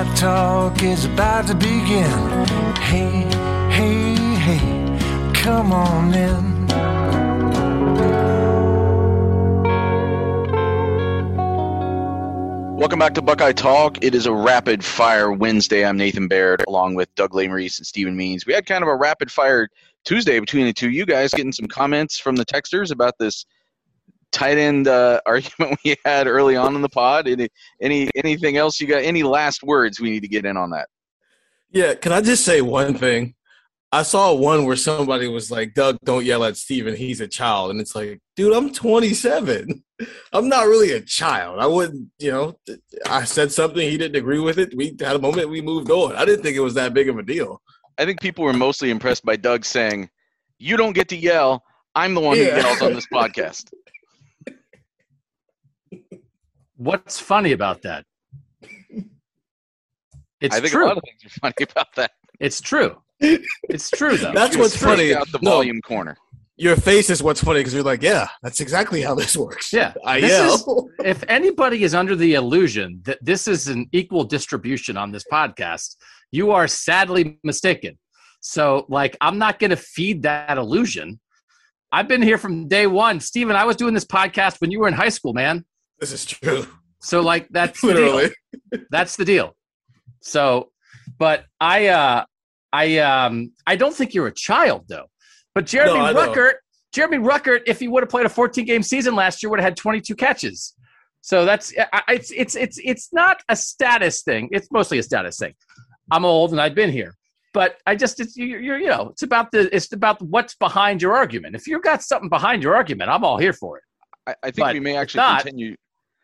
Buckeye Talk is about to begin. Hey, hey, hey, come on in. Welcome back to Buckeye Talk. It is a rapid fire Wednesday. I'm Nathan Baird along with Doug Lesmerises and Stephen Means. We had kind of a rapid fire Tuesday between the two of you guys, getting some comments from the texters about this tight end argument we had early on in the pod. Anything else you got? Any last words we need to get in on that? Yeah, can I just say one thing? I saw one where somebody was like, Doug, don't yell at Steven. He's a child. And it's like, dude, I'm 27. I'm not really a child. I wouldn't, I said something. He didn't agree with it. We had a moment. We moved on. I didn't think it was that big of a deal. I think people were mostly impressed by Doug saying, you don't get to yell. I'm the one who yells on this podcast. What's funny about that? It's I think true. A lot of things are funny about that. It's true. It's true, though. That's what's funny. Out the volume corner. Your face is what's funny because you're like, yeah, that's exactly how this works. Yeah. I yell. If anybody is under the illusion that this is an equal distribution on this podcast, you are sadly mistaken. So, I'm not going to feed that illusion. I've been here from day one. Steven, I was doing this podcast when you were in high school, man. This is true. So, that's literally. The deal. That's the deal. So, but I don't think you're a child, though. But Jeremy Ruckert, if he would have played a 14-game season last year, would have had 22 catches. So it's not a status thing. It's mostly a status thing. I'm old and I've been here, but it's about what's behind your argument. If you've got something behind your argument, I'm all here for it. I think we may actually continue.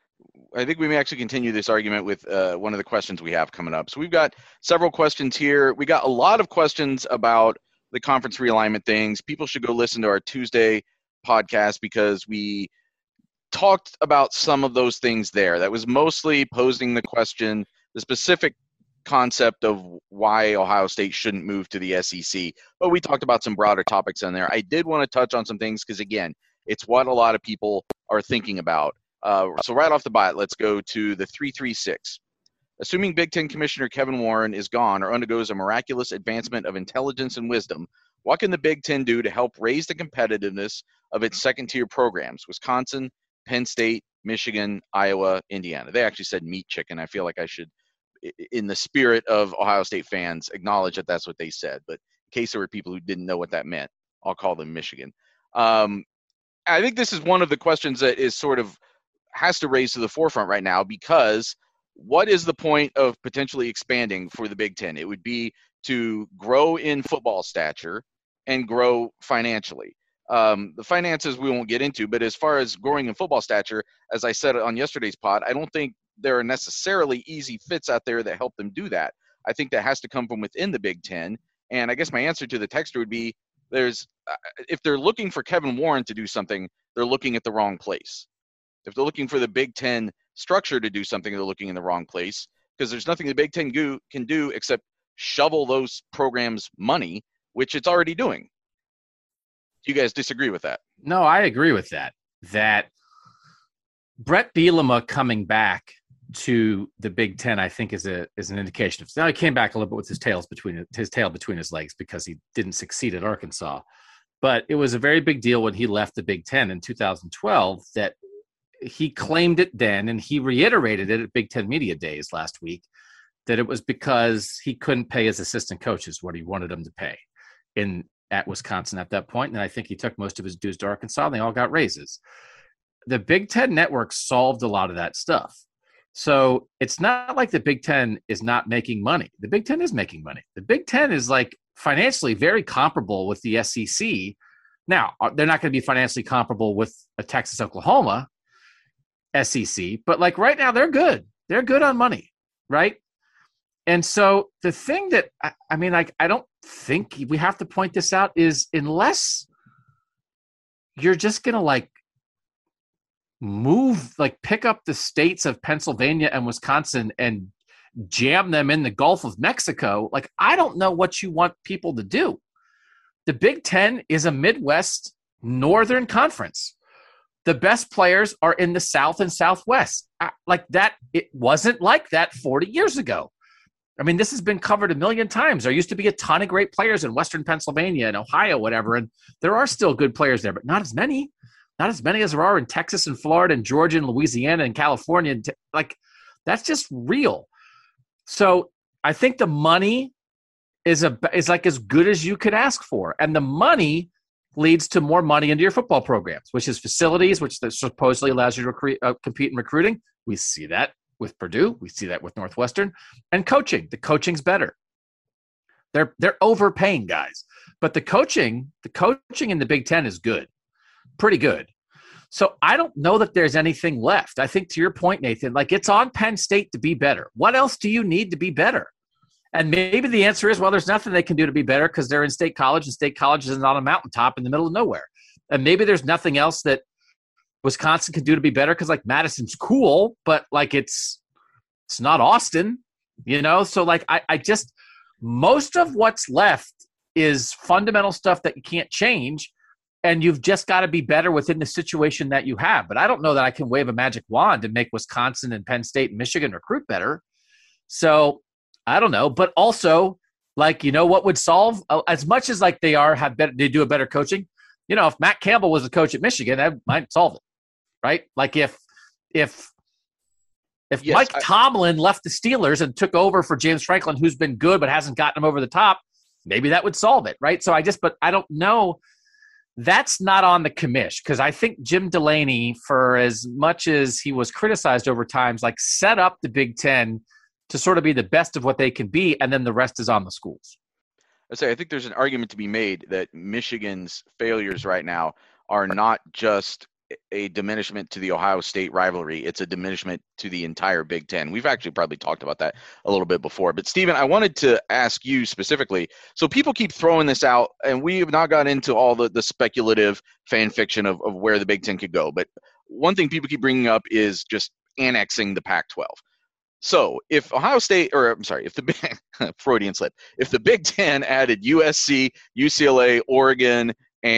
I think we may actually continue this argument with one of the questions we have coming up. So we've got several questions here. We got a lot of questions about the conference realignment things. People should go listen to our Tuesday podcast because we talked about some of those things there. That was mostly posing the question, the specific concept of why Ohio State shouldn't move to the SEC. But we talked about some broader topics in there. I did want to touch on some things because, again, it's what a lot of people are thinking about. So right off the bat, let's go to the 336. Assuming Big Ten Commissioner Kevin Warren is gone or undergoes a miraculous advancement of intelligence and wisdom, what can the Big Ten do to help raise the competitiveness of its second-tier programs? Wisconsin, Penn State, Michigan, Iowa, Indiana. They actually said meat chicken. I feel like I should, in the spirit of Ohio State fans, acknowledge that that's what they said. But in case there were people who didn't know what that meant, I'll call them Michigan. I think this is one of the questions that is sort of has to raise to the forefront right now, because what is the point of potentially expanding for the Big Ten? It would be to grow in football stature and grow financially. The finances we won't get into, but as far as growing in football stature, as I said on yesterday's pod, I don't think there are necessarily easy fits out there that help them do that. I think that has to come from within the Big Ten. And I guess my answer to the texter would be if they're looking for Kevin Warren to do something, they're looking at the wrong place. If they're looking for the Big Ten structure to do something, they're looking in the wrong place, because there's nothing the Big Ten can do except shovel those programs money, which it's already doing. Do you guys disagree with that? No, I agree with that. That Brett Bielema coming back to the Big Ten, I think, is an indication of. Now he came back a little bit with his tail between his legs because he didn't succeed at Arkansas, but it was a very big deal when he left the Big Ten in 2012 that he claimed it then, and he reiterated it at Big Ten Media Days last week, that it was because he couldn't pay his assistant coaches what he wanted them to pay at Wisconsin at that point. And I think he took most of his dues to Arkansas, and they all got raises. The Big Ten Network solved a lot of that stuff. So it's not like the Big Ten is not making money. The Big Ten is making money. The Big Ten is financially very comparable with the SEC. Now, they're not going to be financially comparable with a Texas-Oklahoma SEC, but right now they're good. They're good on money, right? And so the thing that I don't think we have to point this out is, unless you're just going to move, pick up the states of Pennsylvania and Wisconsin and jam them in the Gulf of Mexico, I don't know what you want people to do. The Big Ten is a Midwest Northern Conference. The best players are in the South and Southwest. It wasn't like that 40 years ago. I mean, this has been covered a million times. There used to be a ton of great players in Western Pennsylvania and Ohio, whatever, and there are still good players there, but not as many. Not as many as there are in Texas and Florida and Georgia and Louisiana and California. Like, that's just real. So I think the money is like as good as you could ask for. And the money leads to more money into your football programs, which is facilities, which supposedly allows you to compete in recruiting. We see that with Purdue. We see that with Northwestern. And coaching. The coaching's better. They're overpaying guys. But the coaching in the Big Ten is good. Pretty good. So I don't know that there's anything left. I think to your point, Nathan, like it's on Penn State to be better. What else do you need to be better? And maybe the answer is, well, there's nothing they can do to be better because they're in State College and State College is on a mountaintop in the middle of nowhere. And maybe there's nothing else that Wisconsin can do to be better because like Madison's cool, but like it's not Austin, you know? So like I just most of what's left is fundamental stuff that you can't change. And you've just got to be better within the situation that you have. But I don't know that I can wave a magic wand and make Wisconsin and Penn State and Michigan recruit better. So I don't know. But also, like, you know what would solve? As much as like they do a better coaching, you know, if Matt Campbell was a coach at Michigan, that might solve it, right? Like if yes, Mike Tomlin left the Steelers and took over for James Franklin, who's been good but hasn't gotten him over the top, maybe that would solve it, right? So but I don't know. That's not on the commish because I think Jim Delaney, for as much as he was criticized over times, like set up the Big Ten to sort of be the best of what they can be, and then the rest is on the schools. I think there's an argument to be made that Michigan's failures right now are not just a diminishment to the Ohio State rivalry. It's a diminishment to the entire Big Ten. We've actually probably talked about that a little bit before. But, Stephen, I wanted to ask you specifically. So people keep throwing this out, and we have not got into all the speculative fan fiction of where the Big Ten could go. But one thing people keep bringing up is just annexing the Pac-12. So if if the Freudian slip, if the Big Ten added USC, UCLA, Oregon,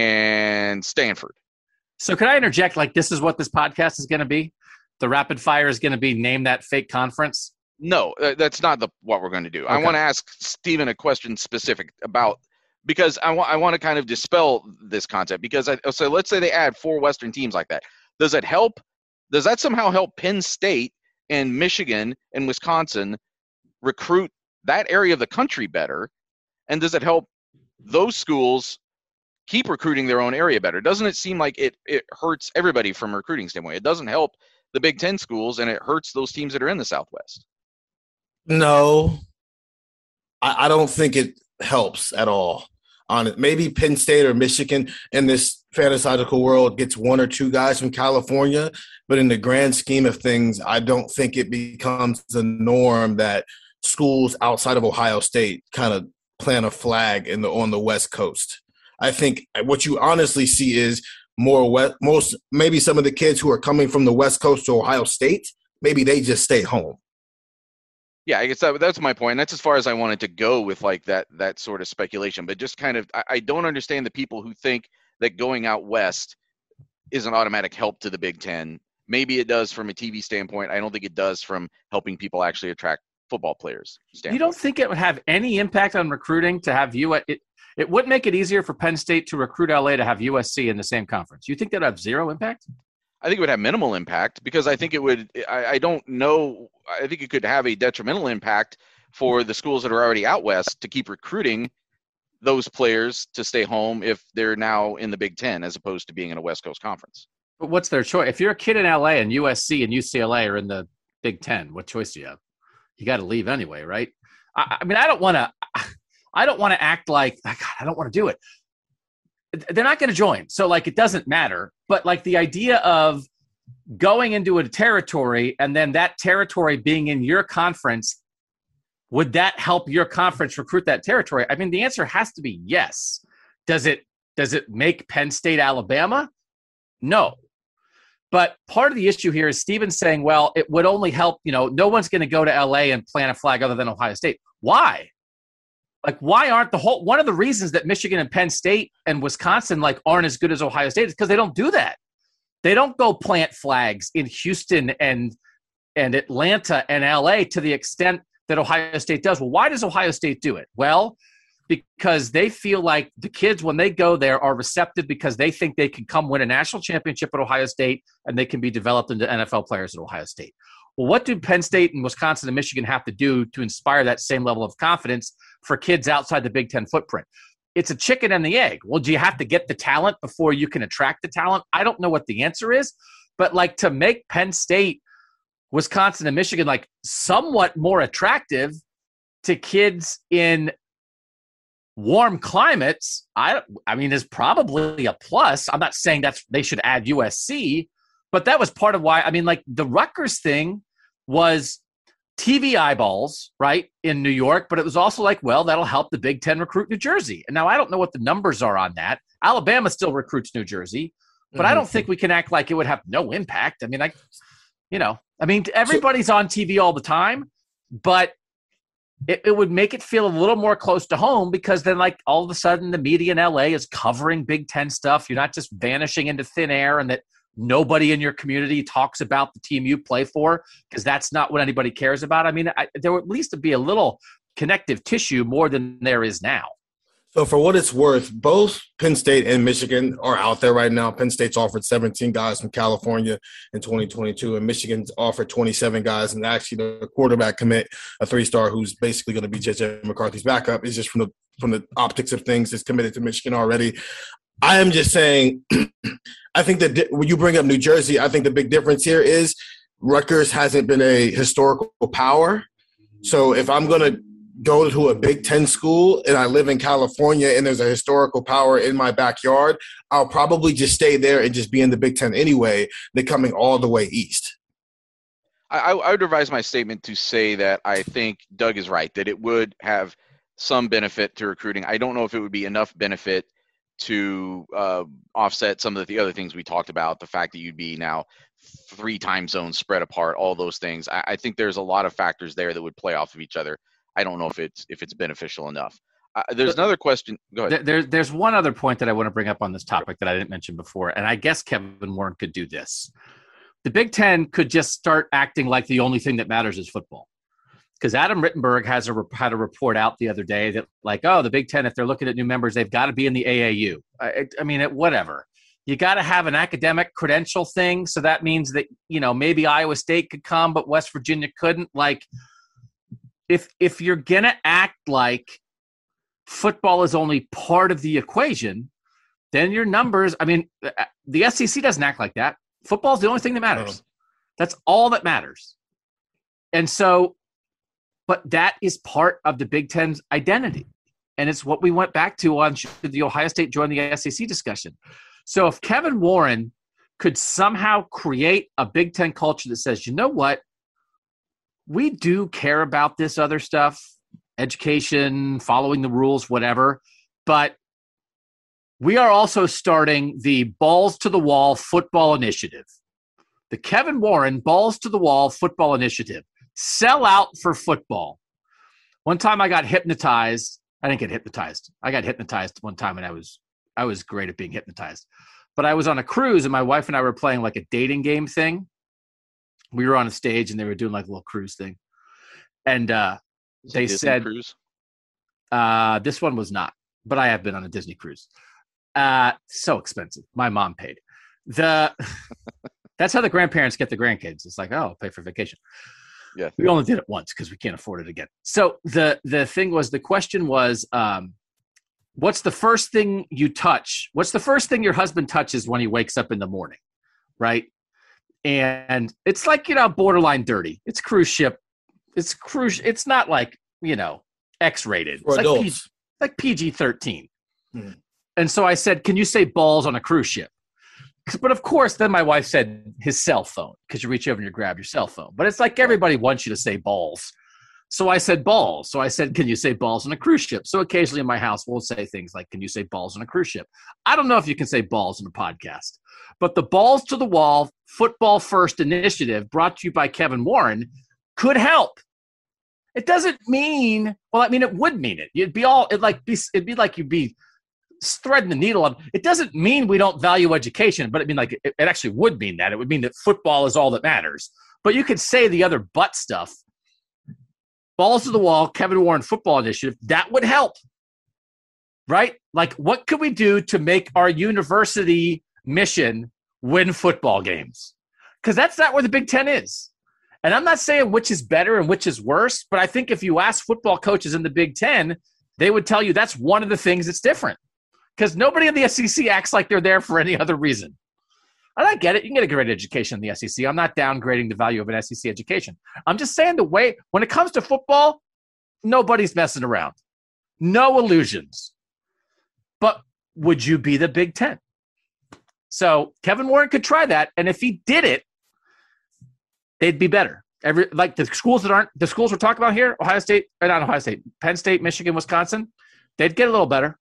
and Stanford. So could I interject, like this is what this podcast is going to be? The rapid fire is going to be name that fake conference? No, that's not what we're going to do. Okay. I want to ask Stephen a question specific about because I want to kind of dispel this concept because so let's say they add 4 Western teams like that. Does it help? Does that somehow help Penn State and Michigan and Wisconsin recruit that area of the country better? And does it help those schools keep recruiting their own area better? Doesn't it seem like it hurts everybody from a recruiting standpoint? It doesn't help the Big Ten schools, and it hurts those teams that are in the Southwest. No, I don't think it helps at all. On it, maybe Penn State or Michigan in this fantastical world gets 1 or 2 guys from California, but in the grand scheme of things, I don't think it becomes the norm that schools outside of Ohio State kind of plant a flag on the West Coast. I think what you honestly see is maybe some of the kids who are coming from the West Coast to Ohio State, maybe they just stay home. Yeah, I guess that's my point. And that's as far as I wanted to go with like that sort of speculation. But just kind of, I don't understand the people who think that going out west is an automatic help to the Big Ten. Maybe it does from a TV standpoint. I don't think it does from helping people actually attract football players. You don't think it would have any impact on recruiting to have you at it? It would make it easier for Penn State to recruit LA to have USC in the same conference. You think that would have zero impact? I think it would have minimal impact because I think it would – I don't know – I think it could have a detrimental impact for the schools that are already out west to keep recruiting those players to stay home if they're now in the Big Ten as opposed to being in a West Coast conference. But what's their choice? If you're a kid in LA and USC and UCLA are in the Big Ten, what choice do you have? You got to leave anyway, right? I mean, I don't want to act like, God, I don't want to do it. They're not going to join. So, like, it doesn't matter. But, like, the idea of going into a territory and then that territory being in your conference, would that help your conference recruit that territory? I mean, the answer has to be yes. Does it make Penn State, Alabama? No. But part of the issue here is Stephen's saying, well, it would only help, no one's going to go to LA and plant a flag other than Ohio State. Why? Like, why aren't one of the reasons that Michigan and Penn State and Wisconsin aren't as good as Ohio State is because they don't do that. They don't go plant flags in Houston and Atlanta and LA to the extent that Ohio State does. Well, why does Ohio State do it? Well, because they feel like the kids, when they go there, are receptive because they think they can come win a national championship at Ohio State and they can be developed into NFL players at Ohio State. Well, what do Penn State and Wisconsin and Michigan have to do to inspire that same level of confidence for kids outside the Big Ten footprint? It's a chicken and the egg. Well, do you have to get the talent before you can attract the talent? I don't know what the answer is, but like to make Penn State, Wisconsin, and Michigan like somewhat more attractive to kids in warm climates, I mean, is probably a plus. I'm not saying they should add USC, but that was part of why. I mean, like the Rutgers thing was TV eyeballs, right, in New York, but it was also like, well, that'll help the Big Ten recruit New Jersey. And now I don't know what the numbers are on that. Alabama still recruits New Jersey, but I don't think we can act like it would have no impact. I mean, everybody's on TV all the time, but it would make it feel a little more close to home because then like all of a sudden the media in LA is covering Big Ten stuff. You're not just vanishing into thin air and that nobody in your community talks about the team you play for because that's not what anybody cares about. I mean, there would at least be a little connective tissue more than there is now. So for what it's worth, both Penn State and Michigan are out there right now. Penn State's offered 17 guys from California in 2022, and Michigan's offered 27 guys. And actually the quarterback commit, a 3-star who's basically going to be J.J. McCarthy's backup, is just from the optics of things is committed to Michigan already. I am just saying, I think that when you bring up New Jersey, I think the big difference here is Rutgers hasn't been a historical power. So if I'm going to go to a Big Ten school and I live in California and there's a historical power in my backyard, I'll probably just stay there and just be in the Big Ten anyway than coming all the way east. I would revise my statement to say that I think Doug is right, that it would have some benefit to recruiting. I don't know if it would be enough benefit to offset some of the other things we talked about, the fact that you'd be now 3 time zones spread apart, all those things. I think there's a lot of factors there that would play off of each other. I don't know if it's beneficial enough. There's another question. Go ahead. There's one other point that I want to bring up on this topic that I didn't mention before, and I guess Kevin Warren could do this. The Big Ten could just start acting like the only thing that matters is football. Because Adam Rittenberg had a report out the other day that like, oh, the Big Ten, if they're looking at new members, they've got to be in the AAU. I mean, whatever. You got to have an academic credential thing. So that means that, maybe Iowa State could come, but West Virginia couldn't. Like, if you're going to act like football is only part of the equation, then your numbers, I mean, the SEC doesn't act like that. Football is the only thing that matters. That's all that matters. And so, but that is part of the Big Ten's identity. And it's what we went back to on should the Ohio State join the SEC discussion. So if Kevin Warren could somehow create a Big Ten culture that says, you know what, we do care about this other stuff, education, following the rules, whatever, but we are also starting the Balls to the Wall Football Initiative. The Kevin Warren Balls to the Wall Football Initiative. Sell out for football. One time I got hypnotized. I didn't get hypnotized. I got hypnotized one time, and I was great at being hypnotized. But I was on a cruise, and my wife and I were playing like a dating game thing. We were on a stage, and they were doing like a little cruise thing. And they said, cruise? This one was not, but I have been on a Disney cruise. So expensive. My mom paid. That's how the grandparents get the grandkids. It's like, oh, pay for vacation. Yeah, we only did it once because we can't afford it again. So the question was, what's the first thing you touch? What's the first thing your husband touches when he wakes up in the morning, right? And it's like, borderline dirty. It's cruise ship. It's not like, X-rated. It's like PG-13. And so I said, can you say balls on a cruise ship? But of course, then my wife said his cell phone, because you reach over and you grab your cell phone. But it's like everybody wants you to say balls. So I said balls. So I said, can you say balls on a cruise ship? So occasionally in my house, we'll say things like, can you say balls on a cruise ship? I don't know if you can say balls in a podcast. But the Balls to the Wall Football First Initiative, brought to you by Kevin Warren, could help. It doesn't mean, well, I mean, it would mean it. It'd be like you'd be threading the needle on. It doesn't mean we don't value education, but I mean, like, it actually would mean that. It would mean that football is all that matters. But you could say the other butt stuff. balls to the wall, Kevin Warren football initiative, that would help, right? Like, what could we do to make our university mission win football games? Because that's not where the Big Ten is. And I'm not saying which is better and which is worse, but I think if you ask football coaches in the Big Ten, they would tell you that's one of the things that's different. Because nobody in the SEC acts like they're there for any other reason. And I get it. You can get a great education in the SEC. I'm not downgrading the value of an SEC education. I'm just saying the way, when it comes to football, nobody's messing around. No illusions. But would you be the Big Ten? So Kevin Warren could try that. And if he did it, they'd be better. Like the schools we're talking about here, Penn State, Michigan, Wisconsin, they'd get a little better.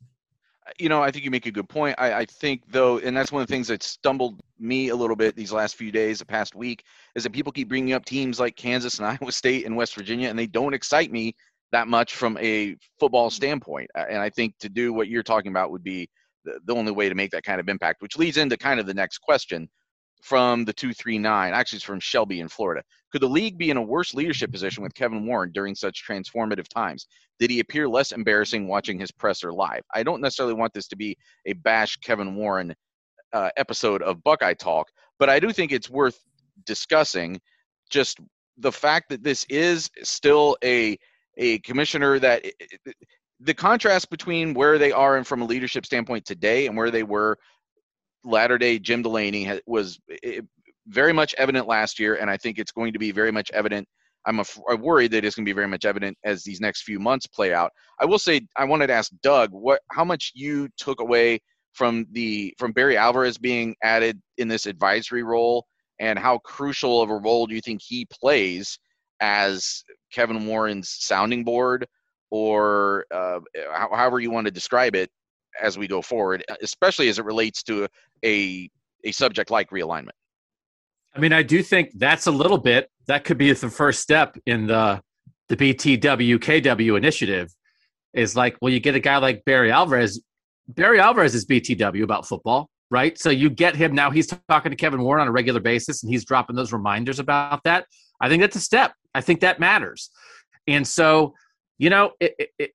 I think you make a good point. I think, though, and that's one of the things that stumbled me a little bit these last few days, the past week, is that people keep bringing up teams like Kansas and Iowa State and West Virginia, and they don't excite me that much from a football standpoint. And I think to do what you're talking about would be the only way to make that kind of impact, which leads into kind of the next question from the 239. Actually, it's from Shelby in Florida. Could the league be in a worse leadership position with Kevin Warren during such transformative times? Did he appear less embarrassing watching his presser live? I don't necessarily want this to be a bash Kevin Warren episode of Buckeye Talk, but I do think it's worth discussing just the fact that this is still a commissioner that the contrast between where they are and from a leadership standpoint today and where they were latter-day Jim Delaney was very much evident last year, and I think it's going to be very much evident. I'm worried that it's going to be very much evident as these next few months play out. I will say I wanted to ask Doug how much you took away from Barry Alvarez being added in this advisory role, and how crucial of a role do you think he plays as Kevin Warren's sounding board, or however you want to describe it as we go forward, especially as it relates to a subject like realignment? I mean, I do think that could be the first step in the BTW KW initiative, is like, well, you get a guy like Barry Alvarez. Barry Alvarez is BTW about football, right? So you get him now. He's talking to Kevin Warren on a regular basis, and he's dropping those reminders about that. I think that's a step. I think that matters. And so, the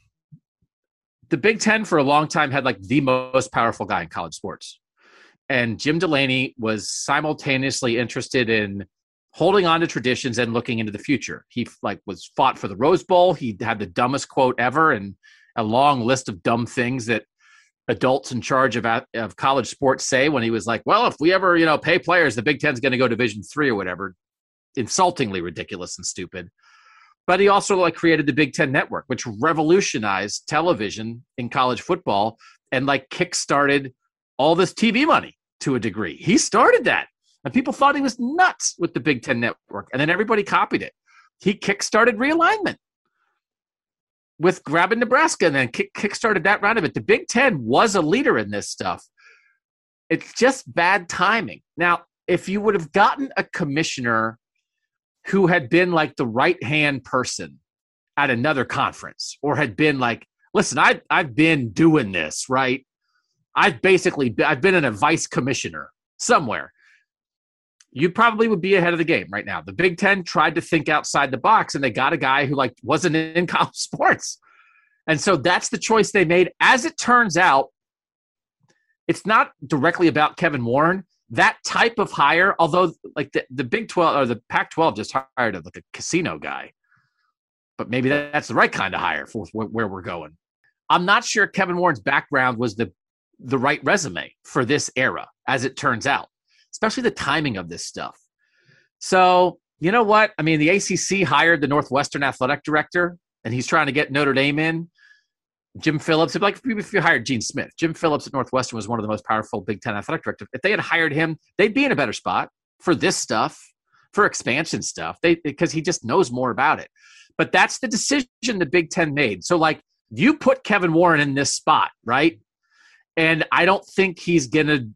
Big Ten for a long time had like the most powerful guy in college sports. And Jim Delaney was simultaneously interested in holding on to traditions and looking into the future. He was fought for the Rose Bowl. He had the dumbest quote ever and a long list of dumb things that adults in charge of college sports say, when he was like, well, if we ever, pay players, the Big Ten's going to go Division III or whatever. Insultingly ridiculous and stupid. But he also created the Big Ten Network, which revolutionized television in college football and kickstarted all this TV money to a degree. He started that. And people thought he was nuts with the Big Ten Network. And then everybody copied it. He kickstarted realignment with grabbing Nebraska and then kickstarted that round of it. The Big Ten was a leader in this stuff. It's just bad timing. Now, if you would have gotten a commissioner who had been the right-hand person at another conference, or had been listen, I've been doing this, right? I've been in a vice commissioner somewhere. You probably would be ahead of the game right now. The Big Ten tried to think outside the box, and they got a guy who wasn't in college sports. And so that's the choice they made. As it turns out, it's not directly about Kevin Warren. That type of hire, although the Big 12 or the Pac-12 just hired a casino guy, but maybe that's the right kind of hire for where we're going. I'm not sure Kevin Warren's background was the right resume for this era, as it turns out, especially the timing of this stuff. So, you know what? I mean, the ACC hired the Northwestern athletic director, and he's trying to get Notre Dame in. Jim Phillips, if you hired Gene Smith, Jim Phillips at Northwestern was one of the most powerful Big Ten athletic directors. If they had hired him, they'd be in a better spot for this stuff, for expansion stuff, because he just knows more about it. But that's the decision the Big Ten made. So, you put Kevin Warren in this spot, right? And I don't think he's going to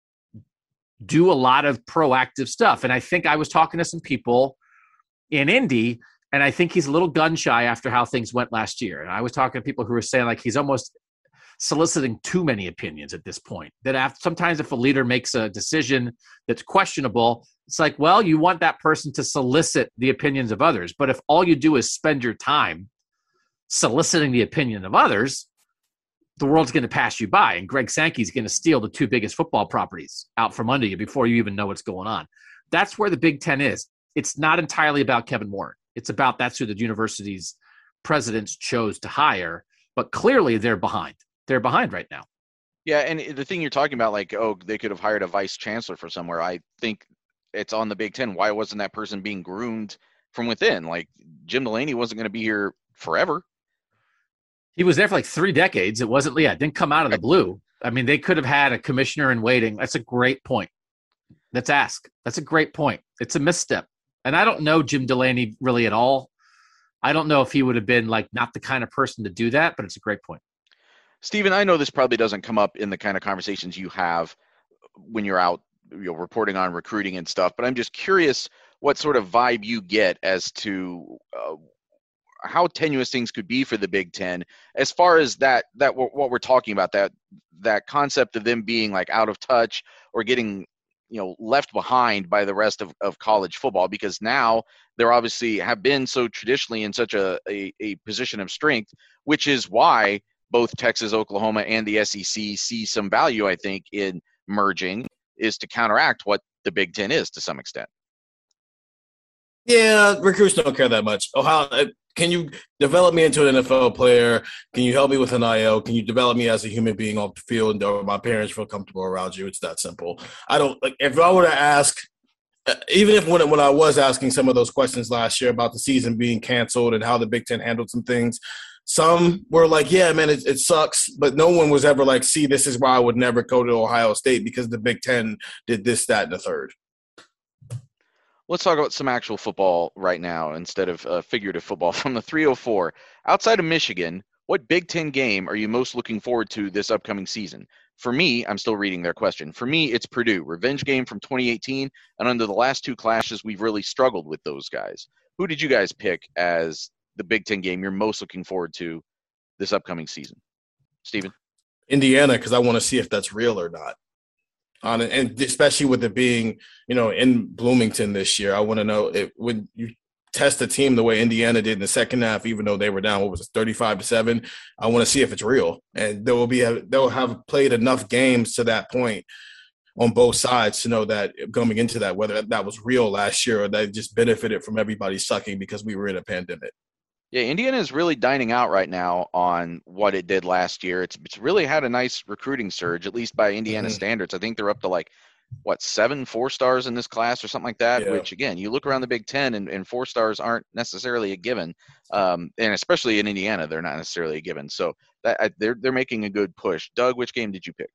do a lot of proactive stuff. And I think I was talking to some people in Indy, and I think he's a little gun shy after how things went last year. And I was talking to people who were saying he's almost soliciting too many opinions at this point. That sometimes if a leader makes a decision that's questionable, it's like, well, you want that person to solicit the opinions of others. But if all you do is spend your time soliciting the opinion of others, the world's going to pass you by. And Greg Sankey's going to steal the 2 biggest football properties out from under you before you even know what's going on. That's where the Big Ten is. It's not entirely about Kevin Warren. It's about that's who the university's presidents chose to hire. But clearly they're behind. They're behind right now. Yeah, and the thing you're talking about, like, oh, they could have hired a vice chancellor for somewhere. I think it's on the Big Ten. Why wasn't that person being groomed from within? Like, Jim Delaney wasn't going to be here forever. He was there for like 3 decades. It wasn't, it didn't come out of the blue. I mean, they could have had a commissioner in waiting. That's a great point. Let's ask. That's a great point. It's a misstep. And I don't know Jim Delaney really at all. I don't know if he would have been like not the kind of person to do that, but it's a great point. Stephen, I know this probably doesn't come up in the kind of conversations you have when you're out, reporting on recruiting and stuff, but I'm just curious what sort of vibe you get as to how tenuous things could be for the Big Ten as far as that what we're talking about, that concept of them being like out of touch or getting left behind by the rest of college football, because now they're obviously have been so traditionally in such a position of strength, which is why both Texas, Oklahoma, and the SEC see some value, I think, in merging, is to counteract what the Big Ten is to some extent. Yeah, recruits don't care that much. Ohio, can you develop me into an NFL player? Can you help me with an IL? Can you develop me as a human being off the field, or my parents feel comfortable around you? It's that simple. I don't like if I were to ask, even if when I was asking some of those questions last year about the season being canceled and how the Big Ten handled some things, some were like, yeah, man, it sucks. But no one was ever like, see, this is why I would never go to Ohio State because the Big Ten did this, that, and the third. Let's talk about some actual football right now instead of figurative football from the 304. Outside of Michigan, what Big Ten game are you most looking forward to this upcoming season? For me, I'm still reading their question. For me, it's Purdue. Revenge game from 2018, and under the last 2 clashes, we've really struggled with those guys. Who did you guys pick as the Big Ten game you're most looking forward to this upcoming season? Stephen? Indiana, because I want to see if that's real or not. And especially with it being, in Bloomington this year, I want to know when you test a team the way Indiana did in the second half, even though they were down, 35-7. I want to see if it's real, and they'll have played enough games to that point on both sides to know that coming into that, whether that was real last year or that just benefited from everybody sucking because we were in a pandemic. Yeah, Indiana is really dining out right now on what it did last year. It's really had a nice recruiting surge, at least by Indiana standards. I think they're up to 7 4-stars in this class or something like that, which, again, you look around the Big Ten and 4 stars aren't necessarily a given. And especially in Indiana, they're not necessarily a given. So they're making a good push. Doug, which game did you pick?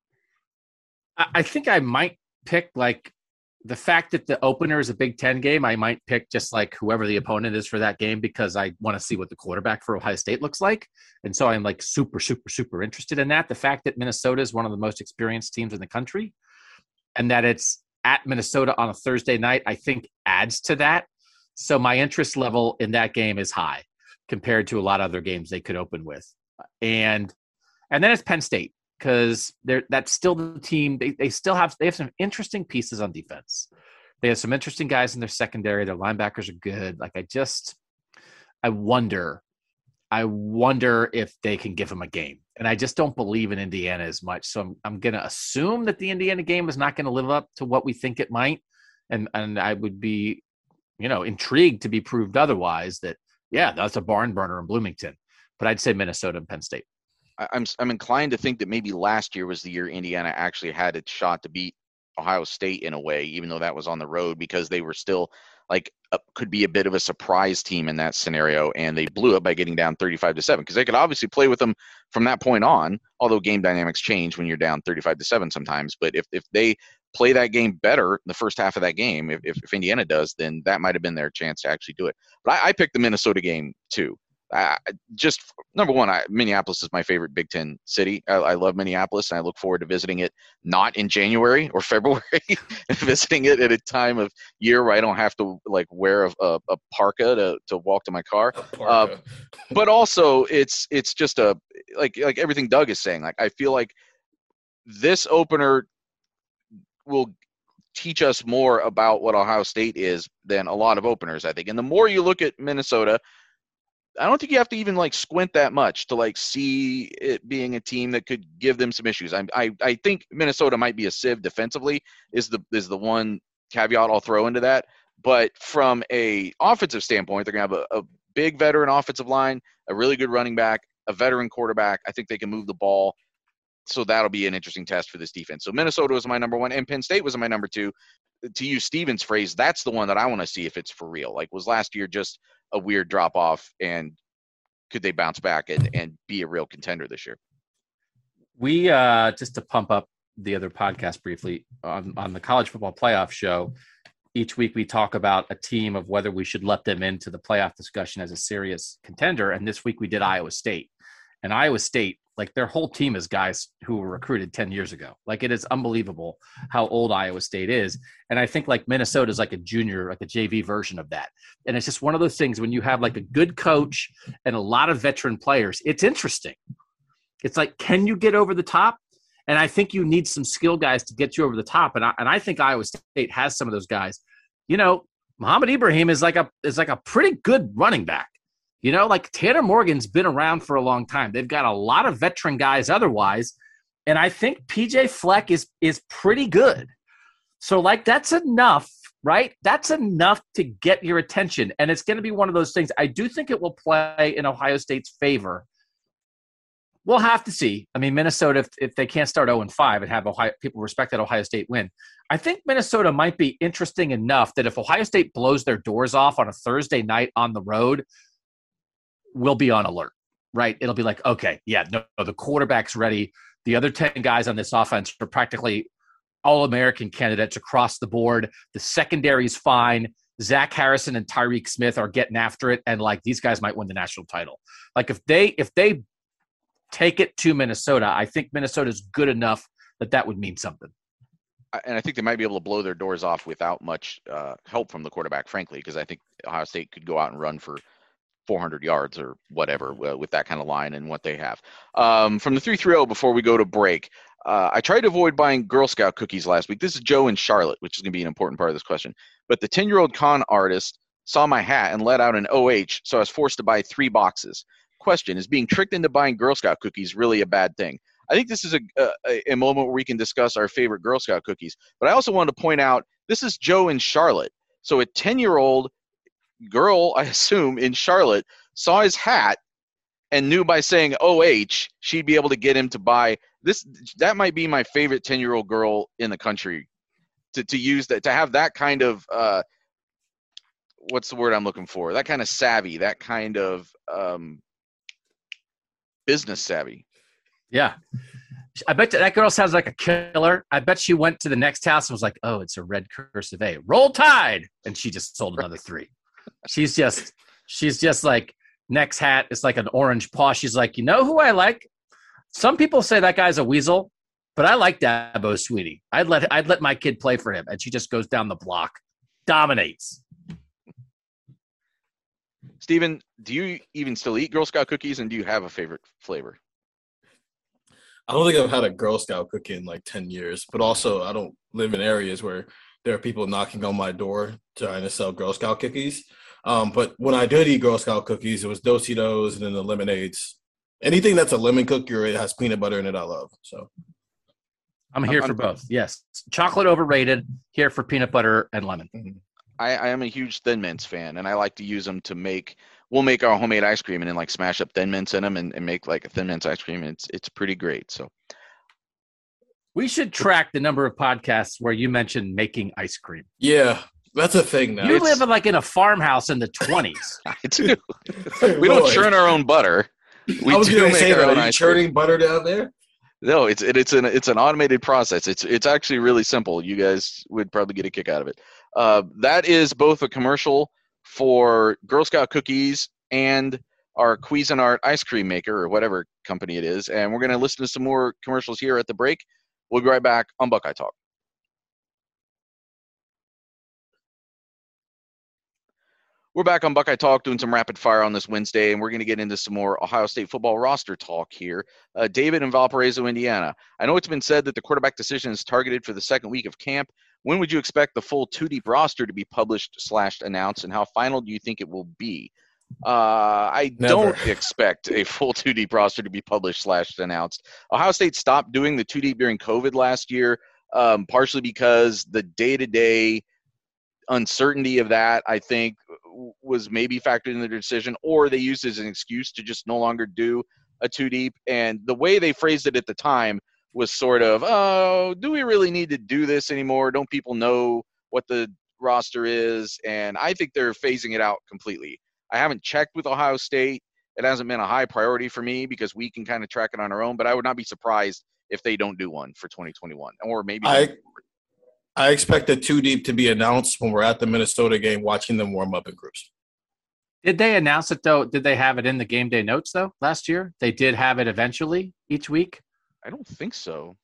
I think I might pick the fact that the opener is a Big Ten game. I might pick just whoever the opponent is for that game because I want to see what the quarterback for Ohio State looks like. And so I'm super, super, super interested in that. The fact that Minnesota is one of the most experienced teams in the country and that it's at Minnesota on a Thursday night, I think adds to that. So my interest level in that game is high compared to a lot of other games they could open with. And then it's Penn State, because that's still the team. They have some interesting pieces on defense. They have some interesting guys in their secondary. Their linebackers are good. I wonder if they can give them a game. And I just don't believe in Indiana as much. So I'm going to assume that the Indiana game is not going to live up to what we think it might. And I would be, intrigued to be proved otherwise that, yeah, that's a barn burner in Bloomington. But I'd say Minnesota and Penn State. I'm inclined to think that maybe last year was the year Indiana actually had its shot to beat Ohio State in a way, even though that was on the road, because they were still could be a bit of a surprise team in that scenario, and they blew it by getting down 35-7 because they could obviously play with them from that point on, although game dynamics change when you're down 35-7 sometimes. But if they play that game better the first half of that game, if Indiana does, then that might have been their chance to actually do it. But I picked the Minnesota game too. just number one, Minneapolis is my favorite Big Ten city. I love Minneapolis, and I look forward to visiting it not in January or February, visiting it at a time of year where I don't have to like wear a parka to walk to my car. But also, it's just like everything Doug is saying. Like I feel like this opener will teach us more about what Ohio State is than a lot of openers, I think. And the more you look at Minnesota, I don't think you have to even like squint that much to like see it being a team that could give them some issues. I think Minnesota might be a sieve defensively is the one caveat I'll throw into that. But from a offensive standpoint, they're gonna have a big veteran offensive line, a really good running back, a veteran quarterback. I think they can move the ball. So that'll be an interesting test for this defense. So Minnesota was my number one, and Penn State was my number two. To use Steven's phrase, that's the one that I want to see if it's for real. Like, was last year just a weird drop-off, and could they bounce back and be a real contender this year? We, just to pump up the other podcast briefly, on the college football playoff show, each week we talk about a team of whether we should let them into the playoff discussion as a serious contender. And this week we did Iowa State. And Iowa State, like their whole team is guys who were recruited 10 years ago. Like it is unbelievable how old Iowa State is. And I think like Minnesota is like a junior, like a JV version of that. And it's just one of those things when you have like a good coach and a lot of veteran players, it's interesting. It's like, can you get over the top? And I think you need some skill guys to get you over the top. And I think Iowa State has some of those guys. You know, Muhammad Ibrahim is like a pretty good running back. You know, like Tanner Morgan's been around for a long time. They've got a lot of veteran guys otherwise. And I think PJ Fleck is pretty good. So, like, that's enough, right? That's enough to get your attention. And it's going to be one of those things. I do think it will play in Ohio State's favor. We'll have to see. I mean, Minnesota, if they can't start 0-5 and have people respect that Ohio State win, I think Minnesota might be interesting enough that if Ohio State blows their doors off on a Thursday night on the road, we'll be on alert, right? It'll be like, okay, yeah, no, the quarterback's ready. The other 10 guys on this offense are practically all-American candidates across the board. The secondary's fine. Zach Harrison and Tyreek Smith are getting after it, and like these guys might win the national title. Like if they take it to Minnesota, I think Minnesota's good enough that would mean something. And I think they might be able to blow their doors off without much help from the quarterback, frankly, because I think Ohio State could go out and run for 400 yards or whatever with that kind of line and what they have. From the 330 before we go to break, I tried to avoid buying Girl Scout cookies last week. This is Joe in Charlotte, which is going to be an important part of this question. But the 10-year-old con artist saw my hat and let out an OH, so I was forced to buy 3 boxes. Question, is being tricked into buying Girl Scout cookies really a bad thing? I think this is a moment where we can discuss our favorite Girl Scout cookies. But I also wanted to point out, this is Joe in Charlotte. So a 10-year-old girl, I assume, in Charlotte saw his hat and knew by saying OH, she'd be able to get him to buy this. That might be my favorite 10-year-old girl in the country to use that, to have that kind of, what's the word I'm looking for? That kind of savvy, that kind of business savvy. Yeah. I bet that girl sounds like a killer. I bet she went to the next house and was like, oh, it's a red cursive A. Roll Tide. And she just sold another 3. She's just like, next hat is like an orange paw. She's like, you know who I like? Some people say that guy's a weasel, but I like Dabo Swinney. I'd let my kid play for him. And she just goes down the block, dominates. Steven, do you even still eat Girl Scout cookies, and do you have a favorite flavor? I don't think I've had a Girl Scout cookie in like 10 years, but also I don't live in areas where there are people knocking on my door trying to sell Girl Scout cookies. But when I did eat Girl Scout cookies, it was Do-si-dos and then the lemonades. Anything that's a lemon cookie or it has peanut butter in it, I love. So I'm here for both. Yes. Chocolate overrated, here for peanut butter and lemon. Mm-hmm. I am a huge Thin Mints fan, and I like to use them to we'll make our homemade ice cream and then like smash up Thin Mints in them and make like a Thin Mints ice cream. It's pretty great. So we should track the number of podcasts where you mentioned making ice cream. Yeah, that's a thing now. You live in a farmhouse in the 20s. I do. We don't churn our own butter. I was going to say that. Are you churning butter down there? No, it's an automated process. It's actually really simple. You guys would probably get a kick out of it. That is both a commercial for Girl Scout cookies and our Cuisinart ice cream maker or whatever company it is. And we're going to listen to some more commercials here at the break. We'll be right back on Buckeye Talk. We're back on Buckeye Talk doing some rapid fire on this Wednesday, and we're going to get into some more Ohio State football roster talk here. David in Valparaiso, Indiana. I know it's been said that the quarterback decision is targeted for the second week of camp. When would you expect the full two-deep roster to be published/announced, and how final do you think it will be? I don't expect a full two-deep roster to be published/announced. Ohio State stopped doing the two-deep during COVID last year, partially because the day-to-day uncertainty of that, I think, was maybe factored in the decision, or they used it as an excuse to just no longer do a two deep. And the way they phrased it at the time was sort of, oh, do we really need to do this anymore? Don't people know what the roster is? And I think they're phasing it out completely. I haven't checked with Ohio State. It hasn't been a high priority for me because we can kind of track it on our own, but I would not be surprised if they don't do one for 2021, or maybe I expect the two deep to be announced when we're at the Minnesota game watching them warm up in groups. Did they announce it, though? Did they have it in the game day notes, though, last year? They did have it eventually each week? I don't think so.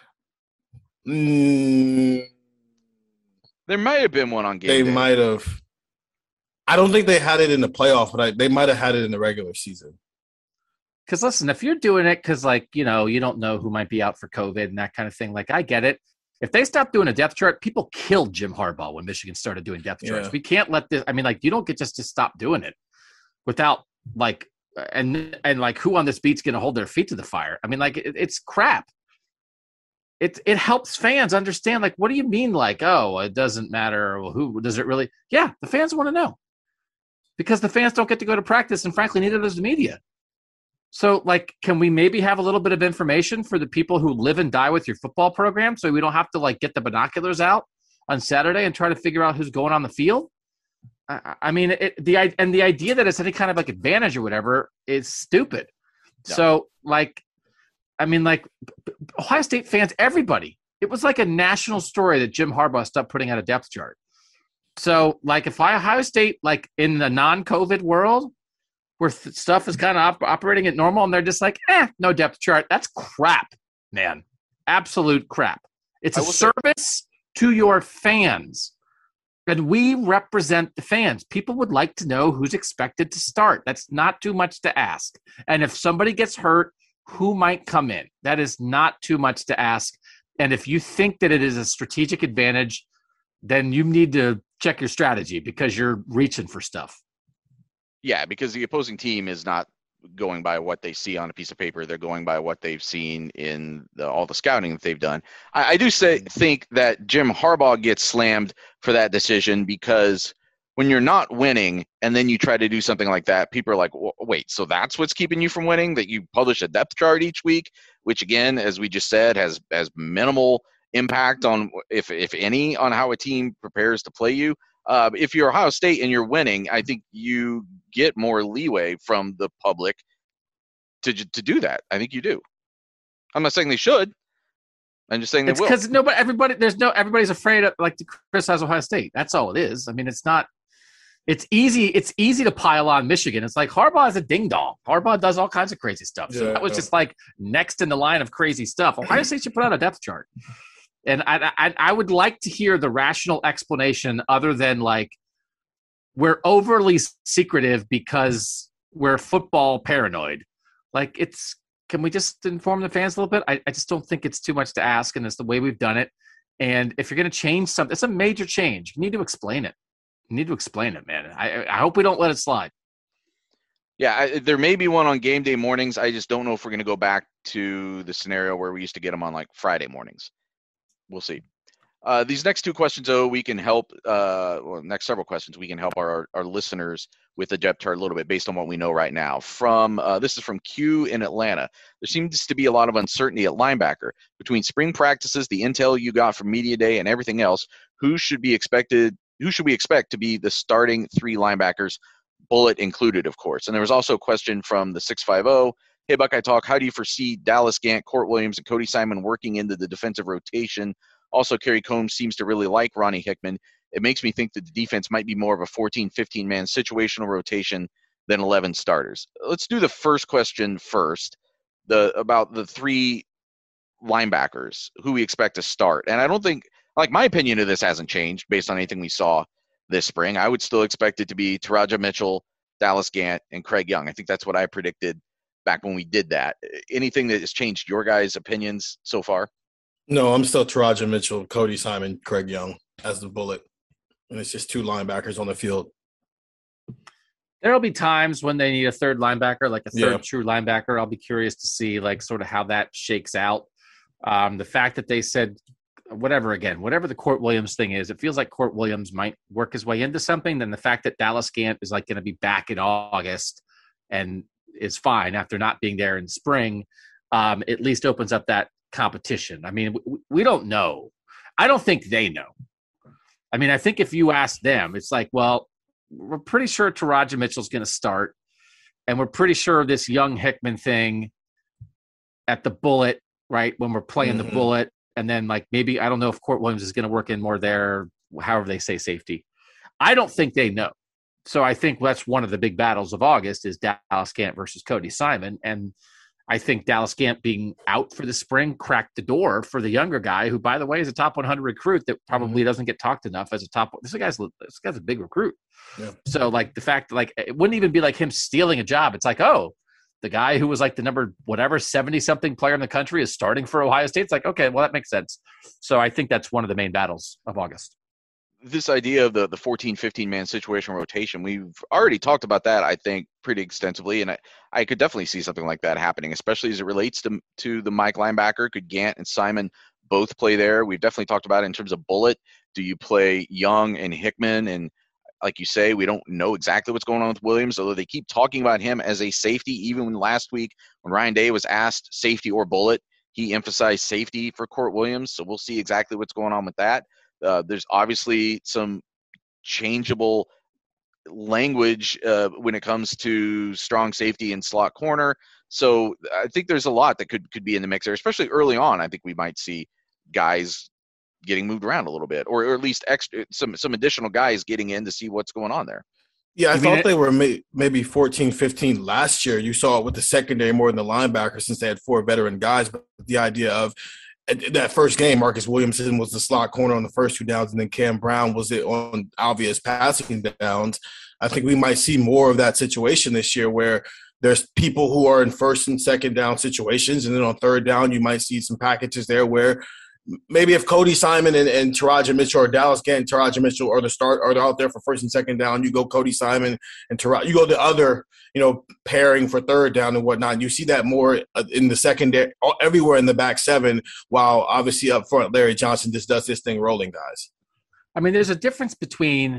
There might have been one on game day. They might have. I don't think they had it in the playoff, but they might have had it in the regular season. Because, listen, if you're doing it because, like, you know, you don't know who might be out for COVID and that kind of thing, like, I get it. If they stopped doing a depth chart, people killed Jim Harbaugh when Michigan started doing depth charts. We can't let this – I mean, like, you don't get just to stop doing it without, like – and like, who on this beat's going to hold their feet to the fire? I mean, like, it's crap. It helps fans understand, like, what do you mean, like, oh, it doesn't matter. Well, who does it really – yeah, the fans want to know because the fans don't get to go to practice, and frankly, neither does the media. So, like, can we maybe have a little bit of information for the people who live and die with your football program so we don't have to, like, get the binoculars out on Saturday and try to figure out who's going on the field? I mean, the idea that it's any kind of, like, advantage or whatever is stupid. Yeah. So, like, I mean, like, Ohio State fans, everybody, it was like a national story that Jim Harbaugh stopped putting out a depth chart. So, like, if Ohio State, like, in the non-COVID world, where stuff is kind of operating at normal, and they're just like, no depth chart. That's crap, man. Absolute crap. It's a service to your fans. And we represent the fans. People would like to know who's expected to start. That's not too much to ask. And if somebody gets hurt, who might come in? That is not too much to ask. And if you think that it is a strategic advantage, then you need to check your strategy because you're reaching for stuff. Yeah, because the opposing team is not going by what they see on a piece of paper. They're going by what they've seen in all the scouting that they've done. I do think that Jim Harbaugh gets slammed for that decision because when you're not winning and then you try to do something like that, people are like, wait, so that's what's keeping you from winning, that you publish a depth chart each week, which, again, as we just said, has minimal impact on, if any, on how a team prepares to play you. If you're Ohio State and you're winning, I think you get more leeway from the public to do that. I think you do. I'm not saying they should. I'm just saying they will. Because everybody's afraid of, like, to criticize Ohio State. That's all it is. I mean, it's not. It's easy. It's easy to pile on Michigan. It's like Harbaugh is a ding dong. Harbaugh does all kinds of crazy stuff. So that was just like next in the line of crazy stuff. Ohio State should put out a depth chart. And I would like to hear the rational explanation other than, like, we're overly secretive because we're football paranoid. Like, can we just inform the fans a little bit? I just don't think it's too much to ask, and it's the way we've done it. And if you're going to change something, it's a major change. You need to explain it. You need to explain it, man. I hope we don't let it slide. Yeah, there may be one on game day mornings. I just don't know if we're going to go back to the scenario where we used to get them on, like, Friday mornings. We'll see. These next two questions, though, we can help next several questions, we can help our listeners with the depth chart a little bit based on what we know right now. This is from Q in Atlanta. There seems to be a lot of uncertainty at linebacker. Between spring practices, the intel you got from media day, and everything else, who should we expect to be the starting three linebackers, Bullet included, of course? And there was also a question from the 650. Hey, Buckeye Talk, how do you foresee Dallas Gant, Court Williams, and Cody Simon working into the defensive rotation? Also, Kerry Combs seems to really like Ronnie Hickman. It makes me think that the defense might be more of a 14, 15-man situational rotation than 11 starters. Let's do the first question first, about the 3 linebackers who we expect to start. And I don't think, like, my opinion of this hasn't changed based on anything we saw this spring. I would still expect it to be Taraja Mitchell, Dallas Gant, and Craig Young. I think that's what I predicted back when we did that. Anything that has changed your guys' opinions so far? No, I'm still Taraja Mitchell, Cody Simon, Craig Young as the bullet. And it's just 2 linebackers on the field. There'll be times when they need a third linebacker, like a third true linebacker. I'll be curious to see, like, sort of how that shakes out. The fact that they said whatever the Court Williams thing is, it feels like Court Williams might work his way into something. Then the fact that Dallas Gant is like going to be back in August and is fine after not being there in spring, at least opens up that competition. I mean, we don't know. I don't think they know. I mean, I think if you ask them, it's like, well, we're pretty sure Taraja Mitchell's going to start, and we're pretty sure this Young Hickman thing at the bullet, right, when we're playing the bullet, and then, like, maybe, I don't know if Court Williams is going to work in more there, however they say safety. I don't think they know. So I think that's one of the big battles of August is Dallas Gant versus Cody Simon. And I think Dallas Gant being out for the spring cracked the door for the younger guy, who, by the way, is a top 100 recruit that probably doesn't get talked enough as a top. This guy's a big recruit. Yeah. So, like, the fact, like, it wouldn't even be like him stealing a job. It's like, oh, the guy who was like the number 70-something player in the country is starting for Ohio State. It's like, okay, well, that makes sense. So I think that's one of the main battles of August. This idea of the 14, 15-man situation rotation, we've already talked about that, I think, pretty extensively, and I could definitely see something like that happening, especially as it relates to the Mike linebacker. Could Gant and Simon both play there? We've definitely talked about it in terms of bullet. Do you play Young and Hickman? And like you say, we don't know exactly what's going on with Williams, although they keep talking about him as a safety. Even when last week when Ryan Day was asked safety or bullet, he emphasized safety for Court Williams, so we'll see exactly what's going on with that. There's obviously some changeable language when it comes to strong safety and slot corner. So I think there's a lot that could be in the mix there, especially early on. I think we might see guys getting moved around a little bit, or at least some additional guys getting in to see what's going on there. Yeah, I thought they were maybe 14, 15 last year. You saw it with the secondary more than the linebacker since they had 4 veteran guys. But the idea of that first game, Marcus Williamson was the slot corner on the first 2 downs, and then Cam Brown was it on obvious passing downs. I think we might see more of that situation this year where there's people who are in first and second down situations, and then on third down you might see some packages there where maybe if Cody Simon and Taraja Mitchell or Dallas Gant and Taraja Mitchell are they're out there for first and second down, you go Cody Simon and Taraja. You go the other, pairing for third down and whatnot. You see that more in the secondary, everywhere in the back 7, while obviously up front Larry Johnson just does this thing rolling guys. I mean, there's a difference between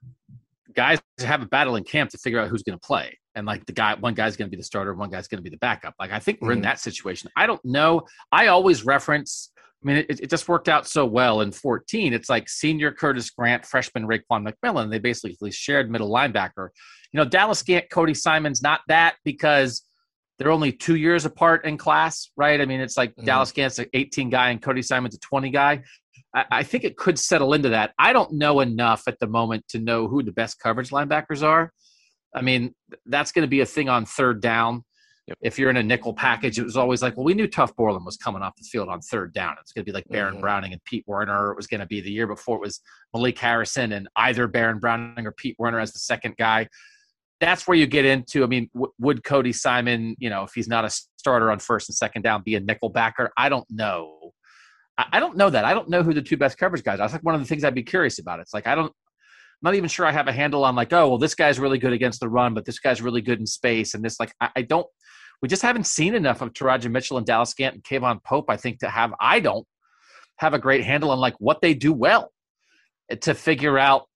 guys who have a battle in camp to figure out who's going to play. And like one guy's going to be the starter, one guy's going to be the backup. Like, I think we're in that situation. I don't know. I always reference, I mean, it just worked out so well in 14. It's like senior Curtis Grant, freshman Raekwon McMillan. They basically shared middle linebacker. Dallas Gant, Cody Simon's not that because they're only 2 years apart in class, right? I mean, it's like Dallas Gant's an 18 guy and Cody Simon's a 20 guy. I think it could settle into that. I don't know enough at the moment to know who the best coverage linebackers are. I mean, that's going to be a thing on third down. Yep. If you're in a nickel package, it was always like, well, we knew Tuff Borland was coming off the field on third down. It's going to be like Baron Browning and Pete Werner. It was going to be the year before it was Malik Harrison and either Baron Browning or Pete Werner as the second guy. That's where you get into, I mean, would Cody Simon, if he's not a starter on first and second down, be a nickel backer? I don't know. I don't know that. I don't know who the 2 best coverage guys are. That's like one of the things I'd be curious about. It's like, I'm not even sure I have a handle on like, oh, well, this guy's really good against the run, but this guy's really good in space. And this, like, we just haven't seen enough of Taraja Mitchell and Dallas Gant and Kayvon Pope, I think, I don't have a great handle on like what they do well to figure out,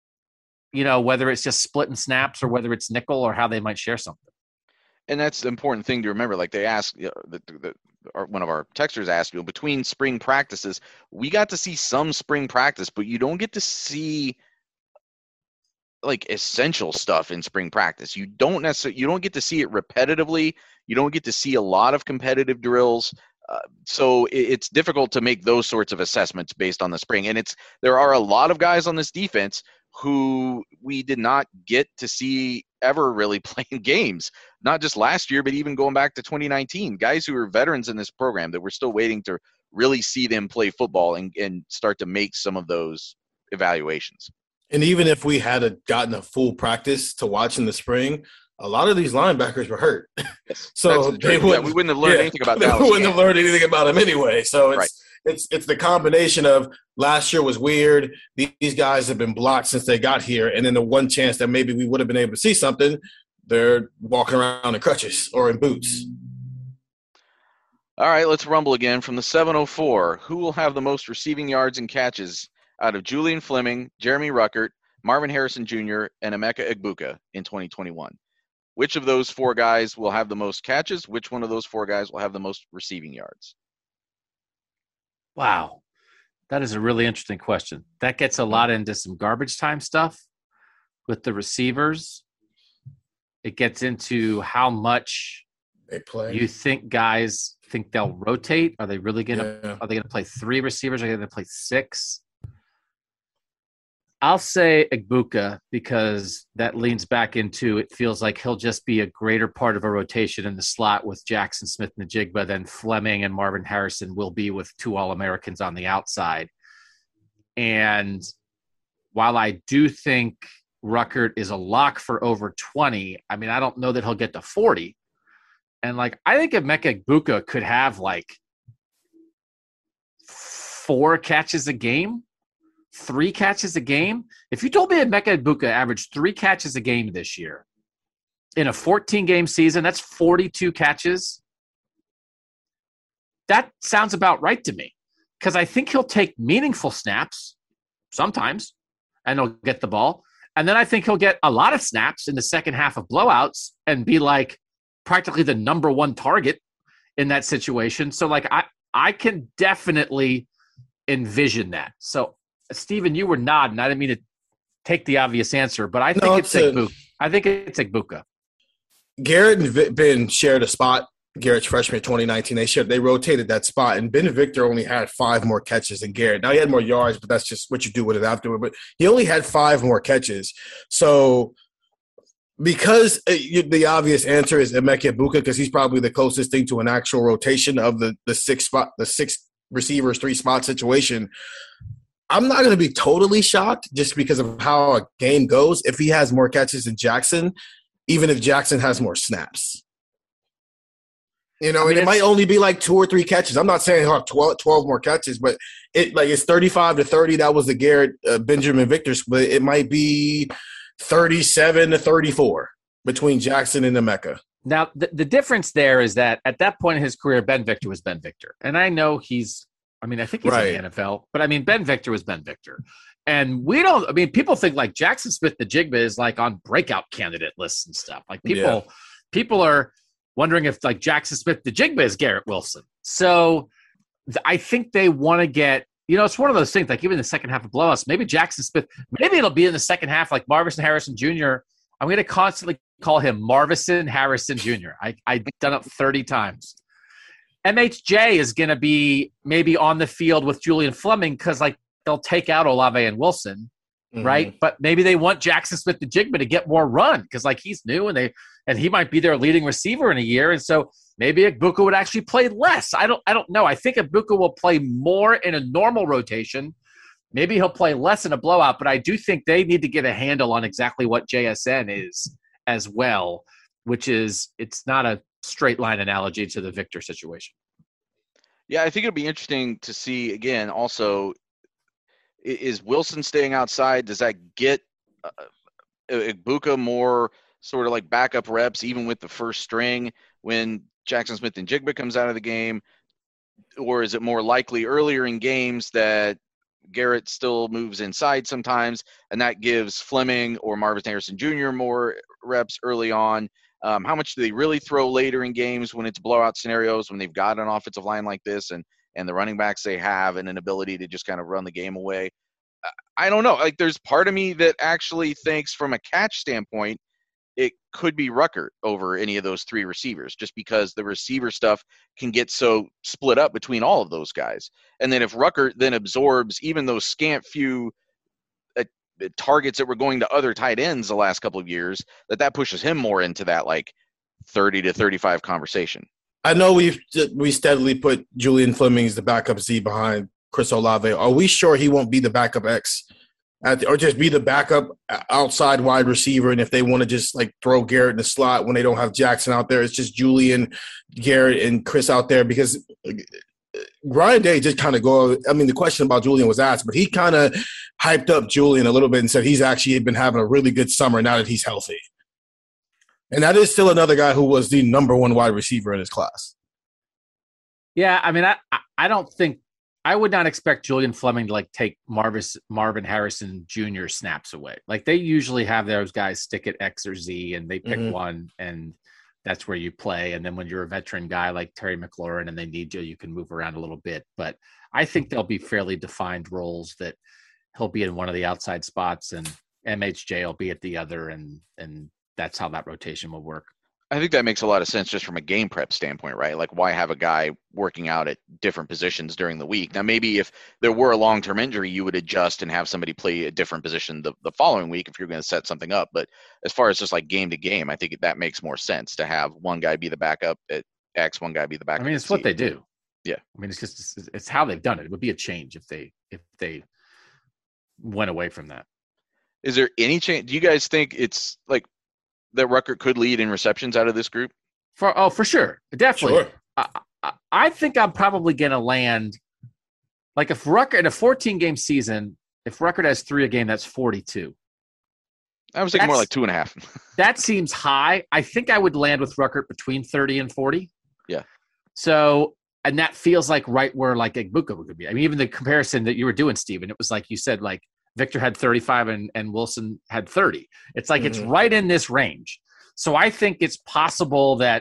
whether it's just splitting snaps or whether it's nickel or how they might share something. And that's the important thing to remember. Like they asked, one of our texters asked, between spring practices, we got to see some spring practice, but you don't get to see like essential stuff in spring practice. You don't get to see it repetitively. You don't get to see a lot of competitive drills. So it's difficult to make those sorts of assessments based on the spring. And there are a lot of guys on this defense who we did not get to see ever really playing games, not just last year, but even going back to 2019. Guys who are veterans in this program that we're still waiting to really see them play football and start to make some of those evaluations. And even if we had gotten a full practice to watch in the spring, a lot of these linebackers were hurt. Yes. So we wouldn't have learned anything about that. We wouldn't have learned anything about them anyway. So it's the combination of last year was weird. These guys have been blocked since they got here. And then the one chance that maybe we would have been able to see something, they're walking around in crutches or in boots. All right, let's rumble again from the 704. Who will have the most receiving yards and catches out of Julian Fleming, Jeremy Ruckert, Marvin Harrison Jr., and Emeka Egbuka in 2021? Which of those four guys will have the most catches? Which one of those four guys will have the most receiving yards? Wow. That is a really interesting question. That gets a lot into some garbage time stuff with the receivers. It gets into how much they play. You think guys think they'll rotate? Are they really going to are they going to play 3 receivers? Are they going to play 6? I'll say Egbuka because that leans back into it feels like he'll just be a greater part of a rotation in the slot with Jackson Smith-Njigba than Fleming and Marvin Harrison will be with 2 All-Americans on the outside. And while I do think Ruckert is a lock for over 20, I mean, I don't know that he'll get to 40. And, I think Emeka Egbuka could have, 4 catches a game. 3 catches a game. If you told me Emeka Egbuka averaged 3 catches a game this year in a 14-game season, that's 42 catches. That sounds about right to me because I think he'll take meaningful snaps sometimes and he'll get the ball. And then I think he'll get a lot of snaps in the second half of blowouts and be practically the number 1 target in that situation. So I can definitely envision that. So Steven, you were nodding. I didn't mean to take the obvious answer, but I think it's Egbuka. I think it's Egbuka. Garrett and Ben shared a spot. Garrett's freshman 2019. They rotated that spot, and Ben Victor only had 5 more catches than Garrett. Now he had more yards, but that's just what you do with it afterward. But he only had 5 more catches. So because the obvious answer is Emeka Egbuka, because he's probably the closest thing to an actual rotation of the 6 receivers, 3 spot situation. I'm not going to be totally shocked just because of how a game goes if he has more catches than Jackson, even if Jackson has more snaps. And it might only be 2 or 3 catches. I'm not saying he'll have 12 more catches, but it's 35-30. That was the Garrett Benjamin Victor split. It might be 37-34 between Jackson and Emeka. Now, the difference there is that at that point in his career, Ben Victor was Ben Victor. And I know I think he's in the NFL, but Ben Victor was Ben Victor. And people think Jackson Smith-Njigba is on breakout candidate lists and stuff. People are wondering if Jackson Smith-Njigba is Garrett Wilson. So I think they want to get, it's one of those things, even the second half of blowouts, maybe Jackson Smith, maybe it'll be in the second half, Marvin Harrison Jr. I'm going to constantly call him Marvin Harrison Jr. I've done it 30 times. MHJ is going to be maybe on the field with Julian Fleming because they'll take out Olave and Wilson, right? But maybe they want Jackson Smith-Njigba to get more run because he's new and he might be their leading receiver in a year, and so maybe Egbuka would actually play less. I don't know. I think Egbuka will play more in a normal rotation. Maybe he'll play less in a blowout, but I do think they need to get a handle on exactly what JSN is as well, which is it's not a straight line analogy to the Victor situation. Yeah, I think it'll be interesting to see again. Also, is Wilson staying outside? Does that get Egbuka more sort of backup reps, even with the first string when Jackson Smith-Njigba comes out of the game, or is it more likely earlier in games that Garrett still moves inside sometimes, and that gives Fleming or Marvin Harrison Jr. more reps early on? How much do they really throw later in games when it's blowout scenarios, when they've got an offensive line like this and the running backs they have and an ability to just kind of run the game away? I don't know. There's part of me that actually thinks from a catch standpoint, it could be Ruckert over any of those 3 receivers just because the receiver stuff can get so split up between all of those guys. And then if Ruckert then absorbs even those scant few targets that were going to other tight ends the last couple of years, that pushes him more into that like 30 to 35 conversation. I know we steadily put Julian Fleming as the backup Z behind Chris Olave. Are we sure he won't be the backup X or just be the backup outside wide receiver? And if they want to just like throw Garrett in the slot when they don't have Jackson out there, it's just Julian, Garrett, and Chris out there because Ryan Day just kind of the question about Julian was asked, but he kind of hyped up Julian a little bit and said he's actually been having a really good summer now that he's healthy. And that is still another guy who was the number one wide receiver in his class. Yeah, I mean, I don't think – I would not expect Julian Fleming to, like, take Marvin Harrison Jr. snaps away. Like, they usually have those guys stick at X or Z, and they pick one, and that's where you play. And then when you're a veteran guy like Terry McLaurin and they need you, you can move around a little bit. But I think there'll be fairly defined roles that he'll be in one of the outside spots, and MHJ will be at the other, and that's how that rotation will work. I think that makes a lot of sense just from a game prep standpoint, right? Like, why have a guy working out at different positions during the week? Now, maybe if there were a long-term injury, you would adjust and have somebody play a different position the following week if you're going to set something up. But as far as just like game to game, I think that makes more sense to have one guy be the backup at X, one guy be the backup. I mean, it's what they do. Yeah. I mean, it's how they've done it. It would be a change if they went away from that. Is there any change? Do you guys think it's like that Ruckert could lead in receptions out of this group? For sure. Definitely. Sure. I think I'm probably going to land like if Ruckert in a 14-game season, if Ruckert has 3 a game, that's 42. I was thinking more like 2.5. That seems high. I think I would land with Ruckert between 30 and 40. Yeah. So, and that feels like right where like Egbuka would be. I mean, even the comparison that you were doing, Steven, it was like you said, like Victor had 35 and Wilson had 30. It's like it's right in this range. So I think it's possible that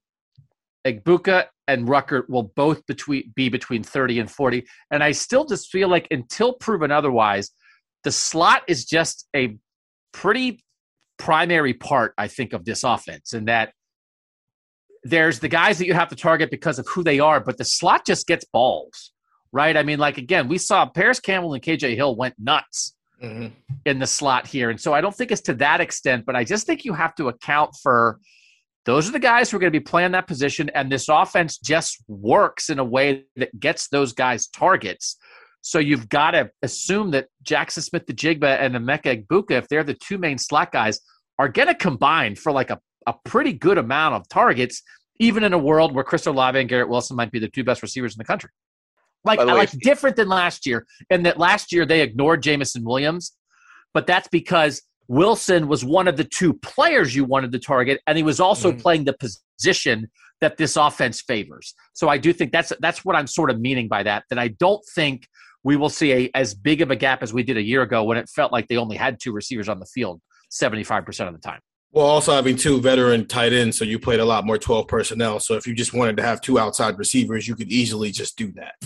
Egbuka and Ruckert will both be between 30 and 40. And I still just feel like until proven otherwise, the slot is just a pretty primary part, I think, of this offense. And that there's the guys that you have to target because of who they are, but the slot just gets balls. Right? I mean, like, again, we saw Paris Campbell and KJ Hill went nuts in the slot here. And so I don't think it's to that extent, but I just think you have to account for those are the guys who are going to be playing that position. And this offense just works in a way that gets those guys targets. So you've got to assume that Jackson Smith-Njigba and Emeka Egbuka, if they're the 2 main slot guys, are going to combine for like a pretty good amount of targets, even in a world where Chris Olave and Garrett Wilson might be the 2 best receivers in the country. Like different than last year, and that last year they ignored Jamison Williams, but that's because Wilson was one of the 2 players you wanted to target, and he was also playing the position that this offense favors. So I do think that's what I'm sort of meaning by that I don't think we will see as big of a gap as we did a year ago when it felt like they only had 2 receivers on the field 75% of the time. Well, also having 2 veteran tight ends, so you played a lot more 12 personnel. So if you just wanted to have 2 outside receivers, you could easily just do that.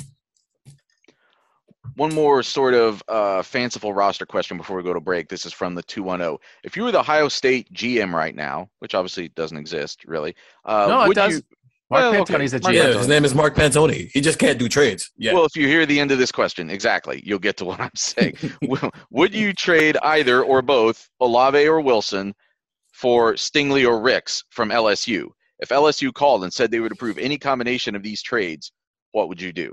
One more sort of fanciful roster question before we go to break. This is from the 210. If you were the Ohio State GM right now, which obviously doesn't exist really. No, it does. Mark Pantoni's the GM. Yeah, his name is Mark Pantoni. He just can't do trades. Yeah. Well, if you hear the end of this question, exactly, you'll get to what I'm saying. Would you trade either or both Olave or Wilson for Stingley or Ricks from LSU? If LSU called and said they would approve any combination of these trades, what would you do?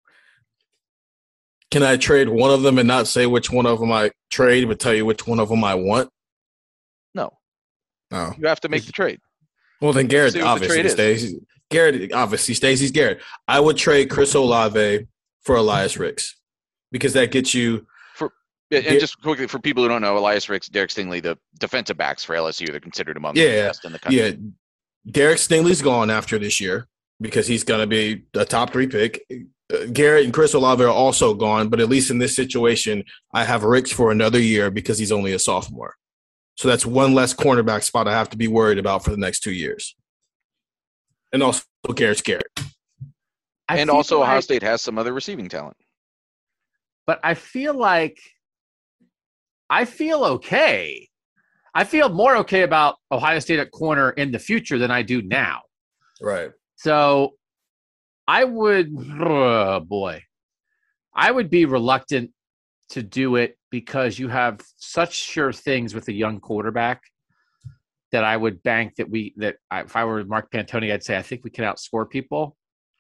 Can I trade one of them and not say which one of them I trade, but tell you which one of them I want? No. Oh. You have to make the trade. Well, then Garrett obviously stays. Garrett obviously stays. He's Garrett. I would trade Chris Olave for Elias Ricks because that gets you – and just quickly, for people who don't know, Elias Ricks, Derek Stingley, the defensive backs for LSU, they're considered among the best in the country. Yeah, Derek Stingley's gone after this year because he's going to be a top 3 pick. Garrett and Chris Olave are also gone, but at least in this situation, I have Ricks for another year because he's only a sophomore. So that's one less cornerback spot I have to be worried about for the next 2 years. And also Garrett's Garrett. And also Ohio State has some other receiving talent. But I feel like I feel okay. I feel more okay about Ohio State at corner in the future than I do now. Right. So I would, I would be reluctant to do it because you have such sure things with a young quarterback that I would bank if I were Mark Pantoni, I'd say I think we can outscore people.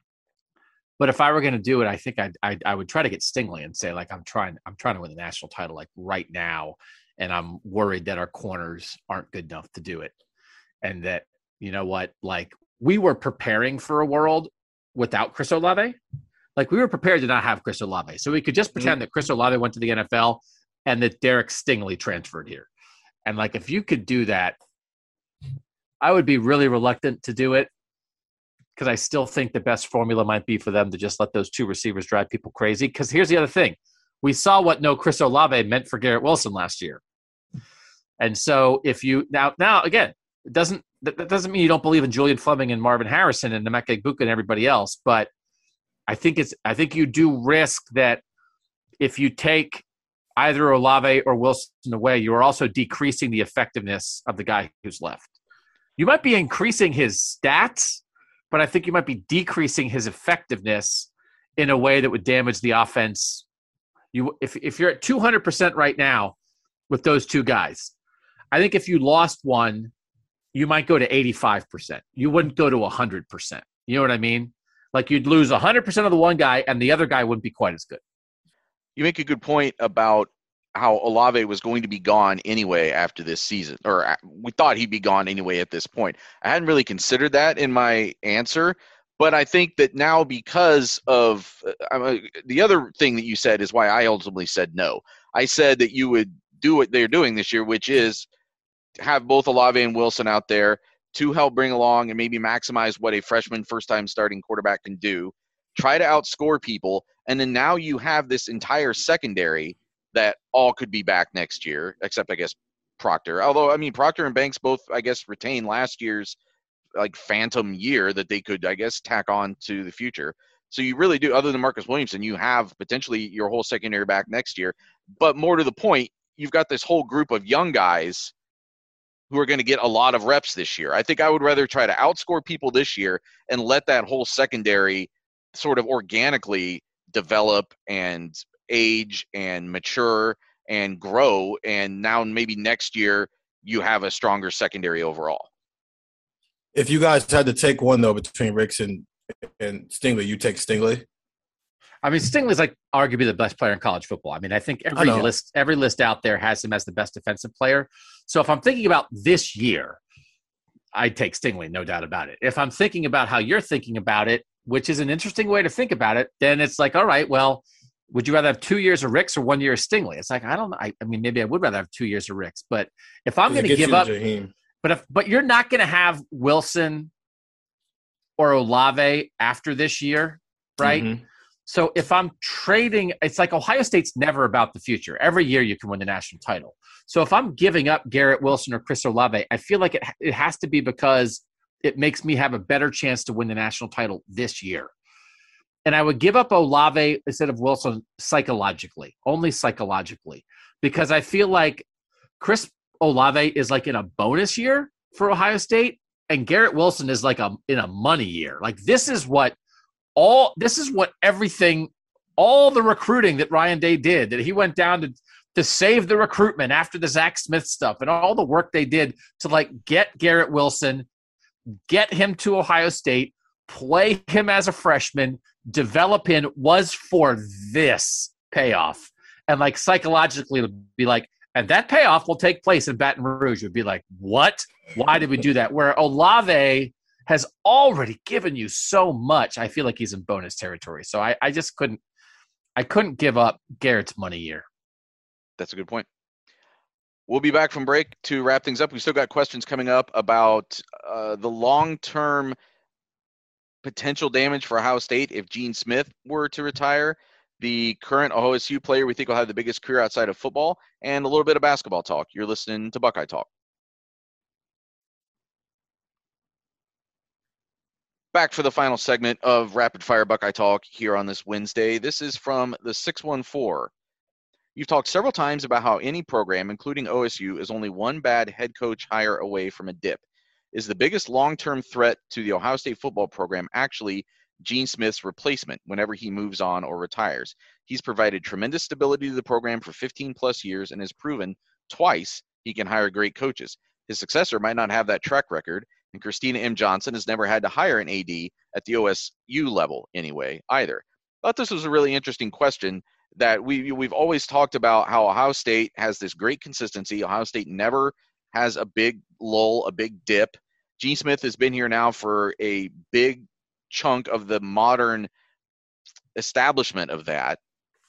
But if I were going to do it, I think I would try to get Stingley and say, like, I'm trying to win the national title like right now, and I'm worried that our corners aren't good enough to do it, and that, you know what, like, we were preparing for a world without Chris Olave. Like, we were prepared to not have Chris Olave, so we could just pretend that Chris Olave went to the NFL and that Derek Stingley transferred here. And like, if you could do that, I would be really reluctant to do it, because I still think the best formula might be for them to just let those two receivers drive people crazy. Because here's the other thing. We saw what no Chris Olave meant for Garrett Wilson last year. And so if you now again, that doesn't mean you don't believe in Julian Fleming and Marvin Harrison and Emeka Egbuka and everybody else, but I think you do risk that if you take either Olave or Wilson away, you are also decreasing the effectiveness of the guy who's left. You might be increasing his stats, but I think you might be decreasing his effectiveness in a way that would damage the offense. If you're at 200% right now with those two guys, I think if you lost one, you might go to 85%. You wouldn't go to 100%. You know what I mean? Like, you'd lose 100% of the one guy, and the other guy wouldn't be quite as good. You make a good point about how Olave was going to be gone anyway after this season, or we thought he'd be gone anyway at this point. I hadn't really considered that in my answer, but I think that now, because of the other thing that you said is why I ultimately said no. I said that you would do what they're doing this year, which is have both Olave and Wilson out there to help bring along and maybe maximize what a freshman first-time starting quarterback can do, try to outscore people, and then now you have this entire secondary that all could be back next year, except, I guess, Proctor. Although, I mean, Proctor and Banks both, I guess, retain last year's, like, phantom year that they could, I guess, tack on to the future. So you really do, other than Marcus Williamson, you have potentially your whole secondary back next year. But more to the point, you've got this whole group of young guys who are going to get a lot of reps this year. I think I would rather try to outscore people this year and let that whole secondary sort of organically develop and age and mature and grow, and now maybe next year you have a stronger secondary overall. If you guys had to take one, though, between Ricks and Stingley, you take Stingley? I mean, Stingley's like arguably the best player in college football. I mean, I think every list out there has him as the best defensive player. So if I'm thinking about this year, I'd take Stingley, no doubt about it. If I'm thinking about how you're thinking about it, which is an interesting way to think about it, then it's like, all right, well, would you rather have 2 years of Ricks or 1 year of Stingley? It's like, I don't know. I mean, maybe I would rather have 2 years of Ricks, but if I'm going to give up, but you're not going to have Wilson or Olave after this year, right? Mm-hmm. So if I'm trading, it's like Ohio State's never about the future. Every year you can win the national title. So if I'm giving up Garrett Wilson or Chris Olave, I feel like it has to be because it makes me have a better chance to win the national title this year. And I would give up Olave instead of Wilson psychologically, only psychologically, because I feel like Chris Olave is like in a bonus year for Ohio State, and Garrett Wilson is like in a money year. Like this is what everything, all the recruiting that Ryan Day did, that he went down to save the recruitment after the Zach Smith stuff and all the work they did to like get Garrett Wilson, get him to Ohio State, play him as a freshman, develop him, was for this payoff. And like psychologically to be like, and that payoff will take place in Baton Rouge. Would be like, what? Why did we do that? Where Olave has already given you so much, I feel like he's in bonus territory. So I just couldn't give up Garrett's money year. That's a good point. We'll be back from break to wrap things up. We still got questions coming up about the long-term potential damage for Ohio State if Gene Smith were to retire, the current OSU player we think will have the biggest career outside of football, and a little bit of basketball talk. You're listening to Buckeye Talk. Back for the final segment of Rapid Fire Buckeye Talk here on this Wednesday. This is from the 614. You've talked several times about how any program, including OSU, is only one bad head coach hire away from a dip. Is the biggest long-term threat to the Ohio State football program actually Gene Smith's replacement whenever he moves on or retires. He's provided tremendous stability to the program for 15 plus years and has proven twice he can hire great coaches. His successor might not have that track record, and Christina M. Johnson has never had to hire an AD at the OSU level anyway either. I thought this was a really interesting question that we've always talked about how Ohio State has this great consistency. Ohio State never has a big lull, a big dip. Gene Smith has been here now for a big chunk of the modern establishment of that.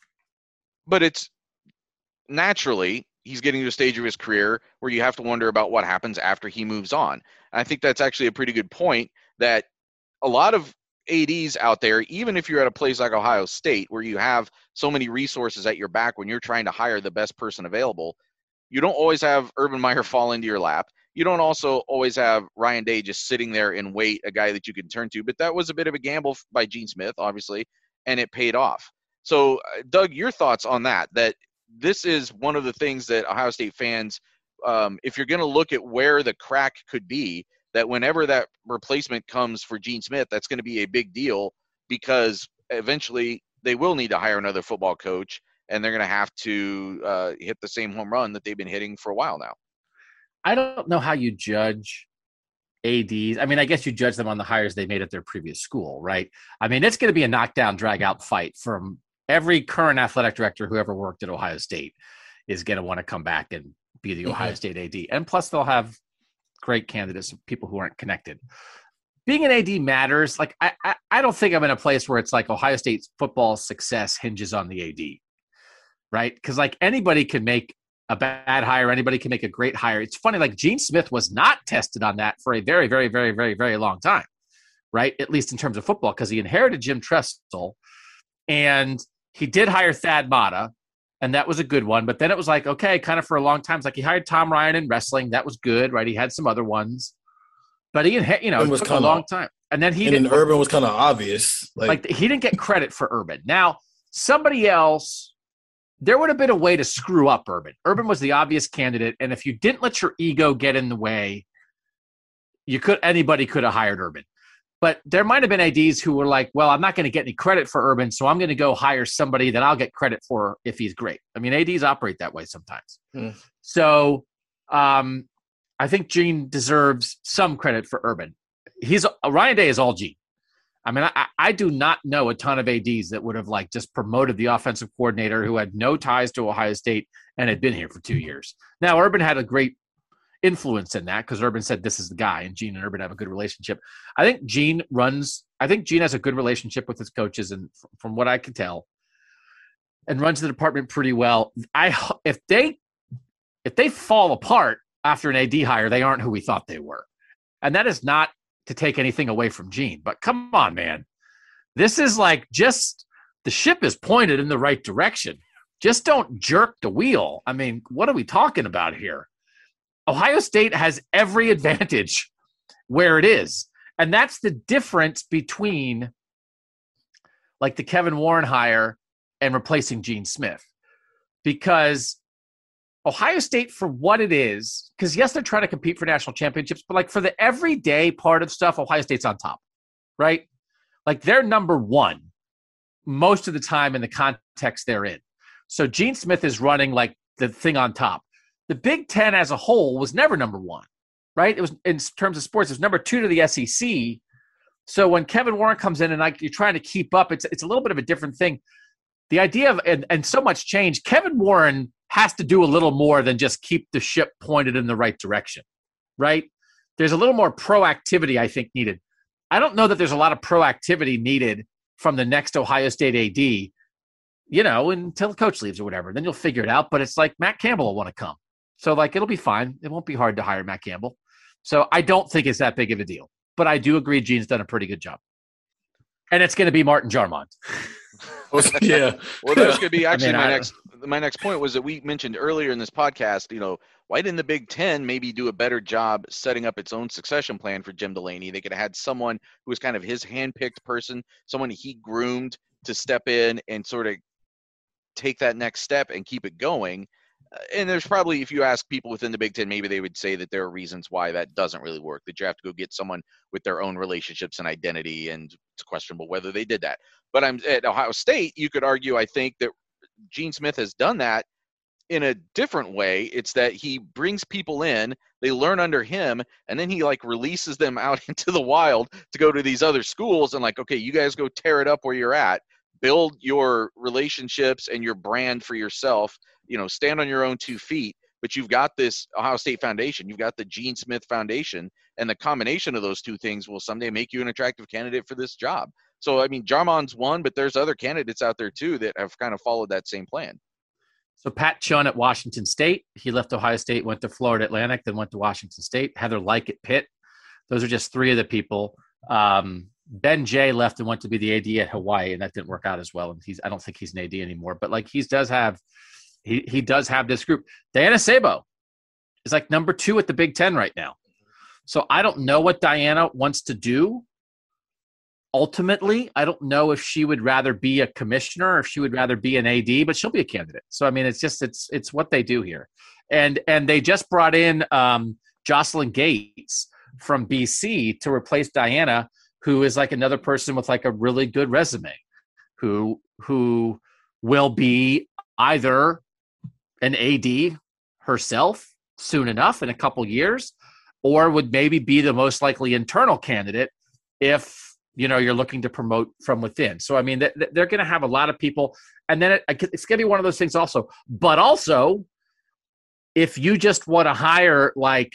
But it's naturally he's getting to a stage of his career where you have to wonder about what happens after he moves on. And I think that's actually a pretty good point, that a lot of ADs out there, even if you're at a place like Ohio State where you have so many resources at your back when you're trying to hire the best person available, you don't always have Urban Meyer fall into your lap. You don't also always have Ryan Day just sitting there and wait, a guy that you can turn to. But that was a bit of a gamble by Gene Smith, obviously, and it paid off. So, Doug, your thoughts on that this is one of the things that Ohio State fans, if you're going to look at where the crack could be, that whenever that replacement comes for Gene Smith, that's going to be a big deal, because eventually they will need to hire another football coach, and they're going to have to hit the same home run that they've been hitting for a while now. I don't know how you judge ADs. I mean, I guess you judge them on the hires they made at their previous school, right? I mean, it's going to be a knockdown, drag-out fight from every current athletic director who ever worked at Ohio State is going to want to come back and be the Ohio State AD. And plus, they'll have great candidates, people who aren't connected. Being an AD matters. Like, I don't think I'm in a place where it's like Ohio State's football success hinges on the AD, right? Because, like, anybody can make a bad hire. Anybody can make a great hire. It's funny, like, Gene Smith was not tested on that for a very, very, very, very, very long time, right? At least in terms of football, because he inherited Jim Tressel, and he did hire Thad Matta, and that was a good one. But then it was like, okay, kind of for a long time, it's like he hired Tom Ryan in wrestling. That was good, right? He had some other ones. But he, it took a long time. And then Urban was kind of obvious. Like he didn't get credit for Urban. Now, somebody else, there would have been a way to screw up Urban. Urban was the obvious candidate. And if you didn't let your ego get in the way, anybody could have hired Urban. But there might have been ADs who were like, well, I'm not going to get any credit for Urban, so I'm going to go hire somebody that I'll get credit for if he's great. I mean, ADs operate that way sometimes. So I think Gene deserves some credit for Urban. Ryan Day is all Gene. I mean, I do not know a ton of ADs that would have like just promoted the offensive coordinator who had no ties to Ohio State and had been here for 2 years. Now, Urban had a great influence in that because Urban said this is the guy, and Gene and Urban have a good relationship. I think Gene has a good relationship with his coaches, and from what I can tell, and runs the department pretty well. If they fall apart after an AD hire, they aren't who we thought they were. And that is not to take anything away from Gene, but come on, man. This is like just the ship is pointed in the right direction. Just don't jerk the wheel. I mean, what are we talking about here? Ohio State has every advantage where it is. And that's the difference between like the Kevin Warren hire and replacing Gene Smith. Because Ohio State, for what it is, because yes, they're trying to compete for national championships, but like for the everyday part of stuff, Ohio State's on top, right? Like they're number one most of the time in the context they're in. So Gene Smith is running like the thing on top. The Big Ten as a whole was never number one, right? It was, in terms of sports, it was number two to the SEC. So when Kevin Warren comes in and like you're trying to keep up, it's a little bit of a different thing. The idea of, and so much change, Kevin Warren has to do a little more than just keep the ship pointed in the right direction, right? There's a little more proactivity, I think, needed. I don't know that there's a lot of proactivity needed from the next Ohio State AD, until the coach leaves or whatever. Then you'll figure it out. But it's like Matt Campbell will want to come. So, like, it'll be fine. It won't be hard to hire Matt Campbell. So I don't think it's that big of a deal. But I do agree Gene's done a pretty good job. And it's going to be Martin Jarmond. Yeah. Well, that was going to be actually my next point was that we mentioned earlier in this podcast, why didn't the Big Ten maybe do a better job setting up its own succession plan for Jim Delaney? They could have had someone who was kind of his handpicked person, someone he groomed to step in and sort of take that next step and keep it going. And there's probably, if you ask people within the Big Ten, maybe they would say that there are reasons why that doesn't really work, that you have to go get someone with their own relationships and identity, and it's questionable whether they did that. But I'm at Ohio State, you could argue, I think, that Gene Smith has done that in a different way. It's that he brings people in, they learn under him, and then he like releases them out into the wild to go to these other schools and like, okay, you guys go tear it up where you're at, build your relationships and your brand for yourself, stand on your own 2 feet. But you've got this Ohio State foundation, you've got the Gene Smith Foundation, and the combination of those two things will someday make you an attractive candidate for this job. So, I mean, Jarmon's one, but there's other candidates out there too that have kind of followed that same plan. So Pat Chun at Washington State, he left Ohio State, went to Florida Atlantic, then went to Washington State. Heather Lyke at Pitt. Those are just 3 of the people. Ben Jay left and went to be the AD at Hawaii, and that didn't work out as well. And I don't think he's an AD anymore, but like he does have this group. Diana Sabo is like number 2 at the Big Ten right now. So I don't know what Diana wants to do. Ultimately, I don't know if she would rather be a commissioner or if she would rather be an AD, but she'll be a candidate. So, I mean, it's what they do here. And they just brought in Jocelyn Gates from BC to replace Diana, who is like another person with like a really good resume, who will be either an AD herself soon enough in a couple years, or would maybe be the most likely internal candidate if you're looking to promote from within. So, I mean, they're going to have a lot of people. And then it's going to be one of those things also. But also, if you just want to hire, like,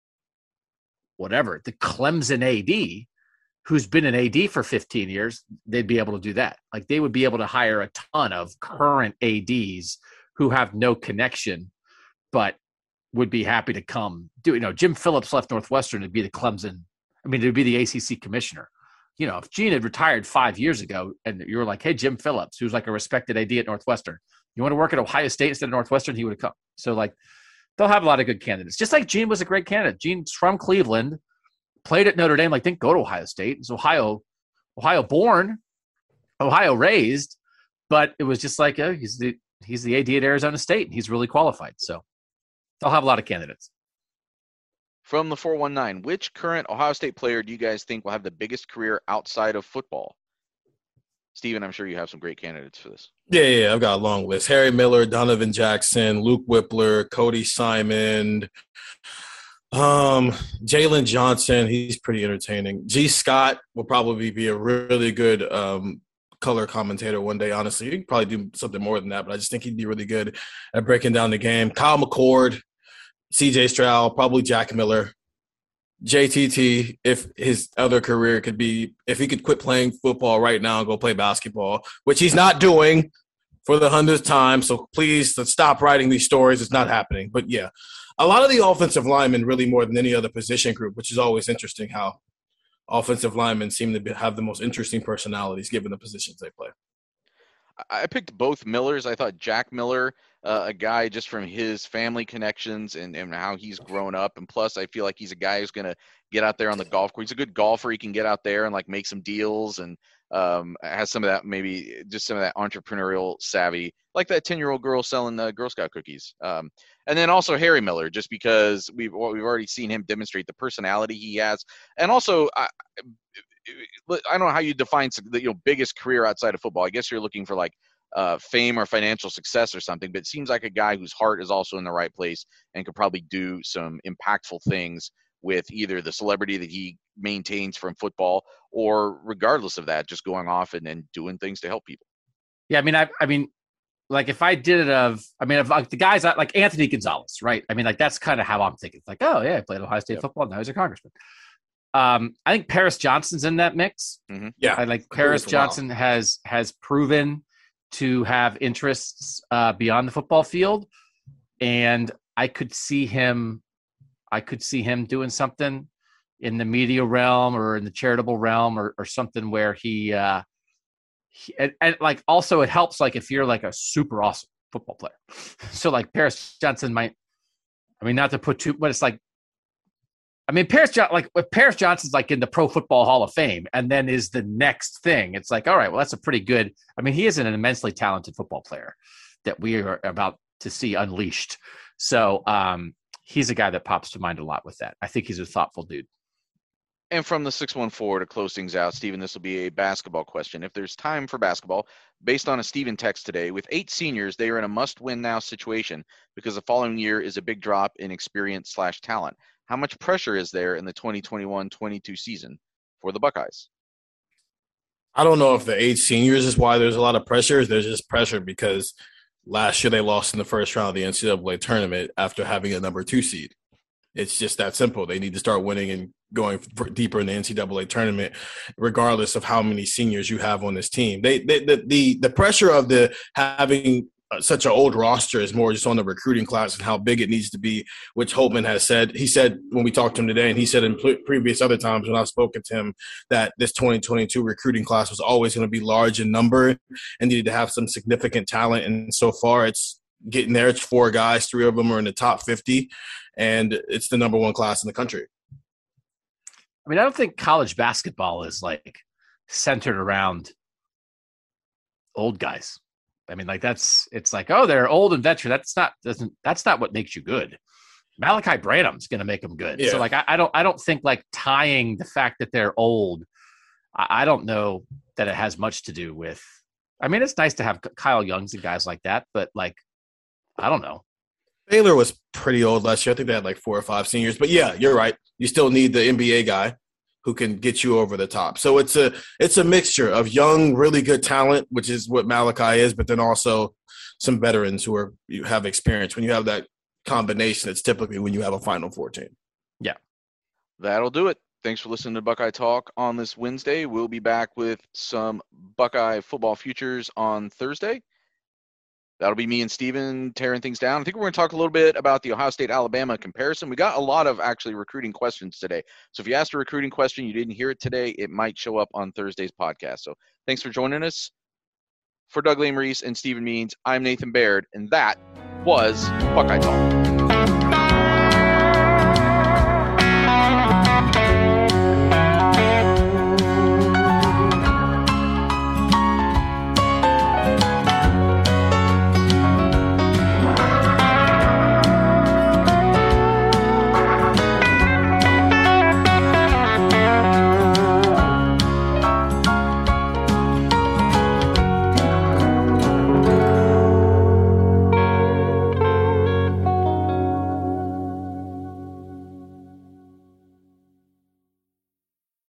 whatever, the Clemson AD, who's been an AD for 15 years, they'd be able to do that. Like, they would be able to hire a ton of current ADs who have no connection, but would be happy to come do it. Jim Phillips left Northwestern to be the Clemson. I mean, to be the ACC commissioner. If Gene had retired 5 years ago and you were like, hey, Jim Phillips, who's like a respected AD at Northwestern, you want to work at Ohio State instead of Northwestern, he would have come. So, like, they'll have a lot of good candidates. Just like Gene was a great candidate. Gene's from Cleveland, played at Notre Dame, like, didn't go to Ohio State. He's Ohio born, Ohio raised, but it was just like, he's the AD at Arizona State, and he's really qualified. So they'll have a lot of candidates. From the 419, which current Ohio State player do you guys think will have the biggest career outside of football? Steven, I'm sure you have some great candidates for this. Yeah, I've got a long list. Harry Miller, Donovan Jackson, Luke Whippler, Cody Simon, Jalen Johnson. He's pretty entertaining. G. Scott will probably be a really good color commentator one day, honestly. He could probably do something more than that, but I just think he'd be really good at breaking down the game. Kyle McCord, CJ Stroud, probably Jack Miller, JTT, if his other career could be, if he could quit playing football right now and go play basketball, which he's not doing for the 100th time. So please, let's stop writing these stories. It's not happening. But yeah, a lot of the offensive linemen, really more than any other position group, which is always interesting how offensive linemen seem to have the most interesting personalities given the positions they play. I picked both Millers. I thought Jack Miller, a guy just from his family connections and how he's grown up. And plus, I feel like he's a guy who's going to get out there on the golf course. He's a good golfer. He can get out there and like make some deals and has some of that, maybe just some of that entrepreneurial savvy, like that 10-year-old girl selling Girl Scout cookies. And then also Harry Miller, just because we've already seen him demonstrate the personality he has. And also, I don't know how you define the biggest career outside of football. I guess you're looking for like fame or financial success or something, but it seems like a guy whose heart is also in the right place and could probably do some impactful things with either the celebrity that he maintains from football or regardless of that, just going off and doing things to help people. Yeah, I mean, like if I did it of like the guys like Anthony Gonzalez, right? I mean, like that's kind of how I'm thinking. It's like, oh yeah, I played Ohio State football. Now he's a congressman. I think Paris Johnson's in that mix. Mm-hmm. Yeah, I like Paris Johnson has proven to have interests beyond the football field, and I could see him doing something in the media realm or in the charitable realm or something where he and like also it helps like if you're like a super awesome football player. So like Paris Johnson might, not to put too, but it's like, Paris Johnson's like in the Pro Football Hall of Fame and then is the next thing. It's like, all right, well, that's a pretty good, he is an immensely talented football player that we are about to see unleashed. So he's a guy that pops to mind a lot with that. I think he's a thoughtful dude. And from the 614 to close things out, Stephen, this will be a basketball question. If there's time for basketball, based on a Stephen text today, with 8 seniors, they are in a must-win now situation because the following year is a big drop in experience/talent. How much pressure is there in the 2021-22 season for the Buckeyes? I don't know if the 8 seniors is why there's a lot of pressure. There's just pressure because last year they lost in the first round of the NCAA tournament after having a number 2 seed. It's just that simple. They need to start winning and going deeper in the NCAA tournament, regardless of how many seniors you have on this team. The pressure of the having such an old roster is more just on the recruiting class and how big it needs to be, which Holtman has said. He said when we talked to him today, and he said in previous other times when I've spoken to him, that this 2022 recruiting class was always going to be large in number and needed to have some significant talent. And so far it's getting there. It's 4 guys. 3 of them are in the top 50, and it's the number 1 class in the country. I mean, I don't think college basketball is like centered around old guys. I mean, like it's like, oh, they're old and veteran. That's not what makes you good. Malachi Branham's going to make them good. Yeah. So like, I don't think like tying the fact that they're old. I don't know that it has much to do with. I mean, it's nice to have Kyle Youngs and guys like that, but like, I don't know. Baylor was pretty old last year. I think they had like 4 or 5 seniors. But yeah, you're right. You still need the NBA guy who can get you over the top. So it's a mixture of young, really good talent, which is what Malachi is, but then also some veterans who you have experience. When you have that combination, it's typically when you have a Final Four team. Yeah. That'll do it. Thanks for listening to Buckeye Talk on this Wednesday. We'll be back with some Buckeye football futures on Thursday. That'll be me and Steven tearing things down. I think we're going to talk a little bit about the Ohio State-Alabama comparison. We got a lot of actually recruiting questions today. So if you asked a recruiting question, you didn't hear it today, it might show up on Thursday's podcast. So thanks for joining us. For Doug Lesmerises and Steven Means, I'm Nathan Baird, and that was Buckeye Talk.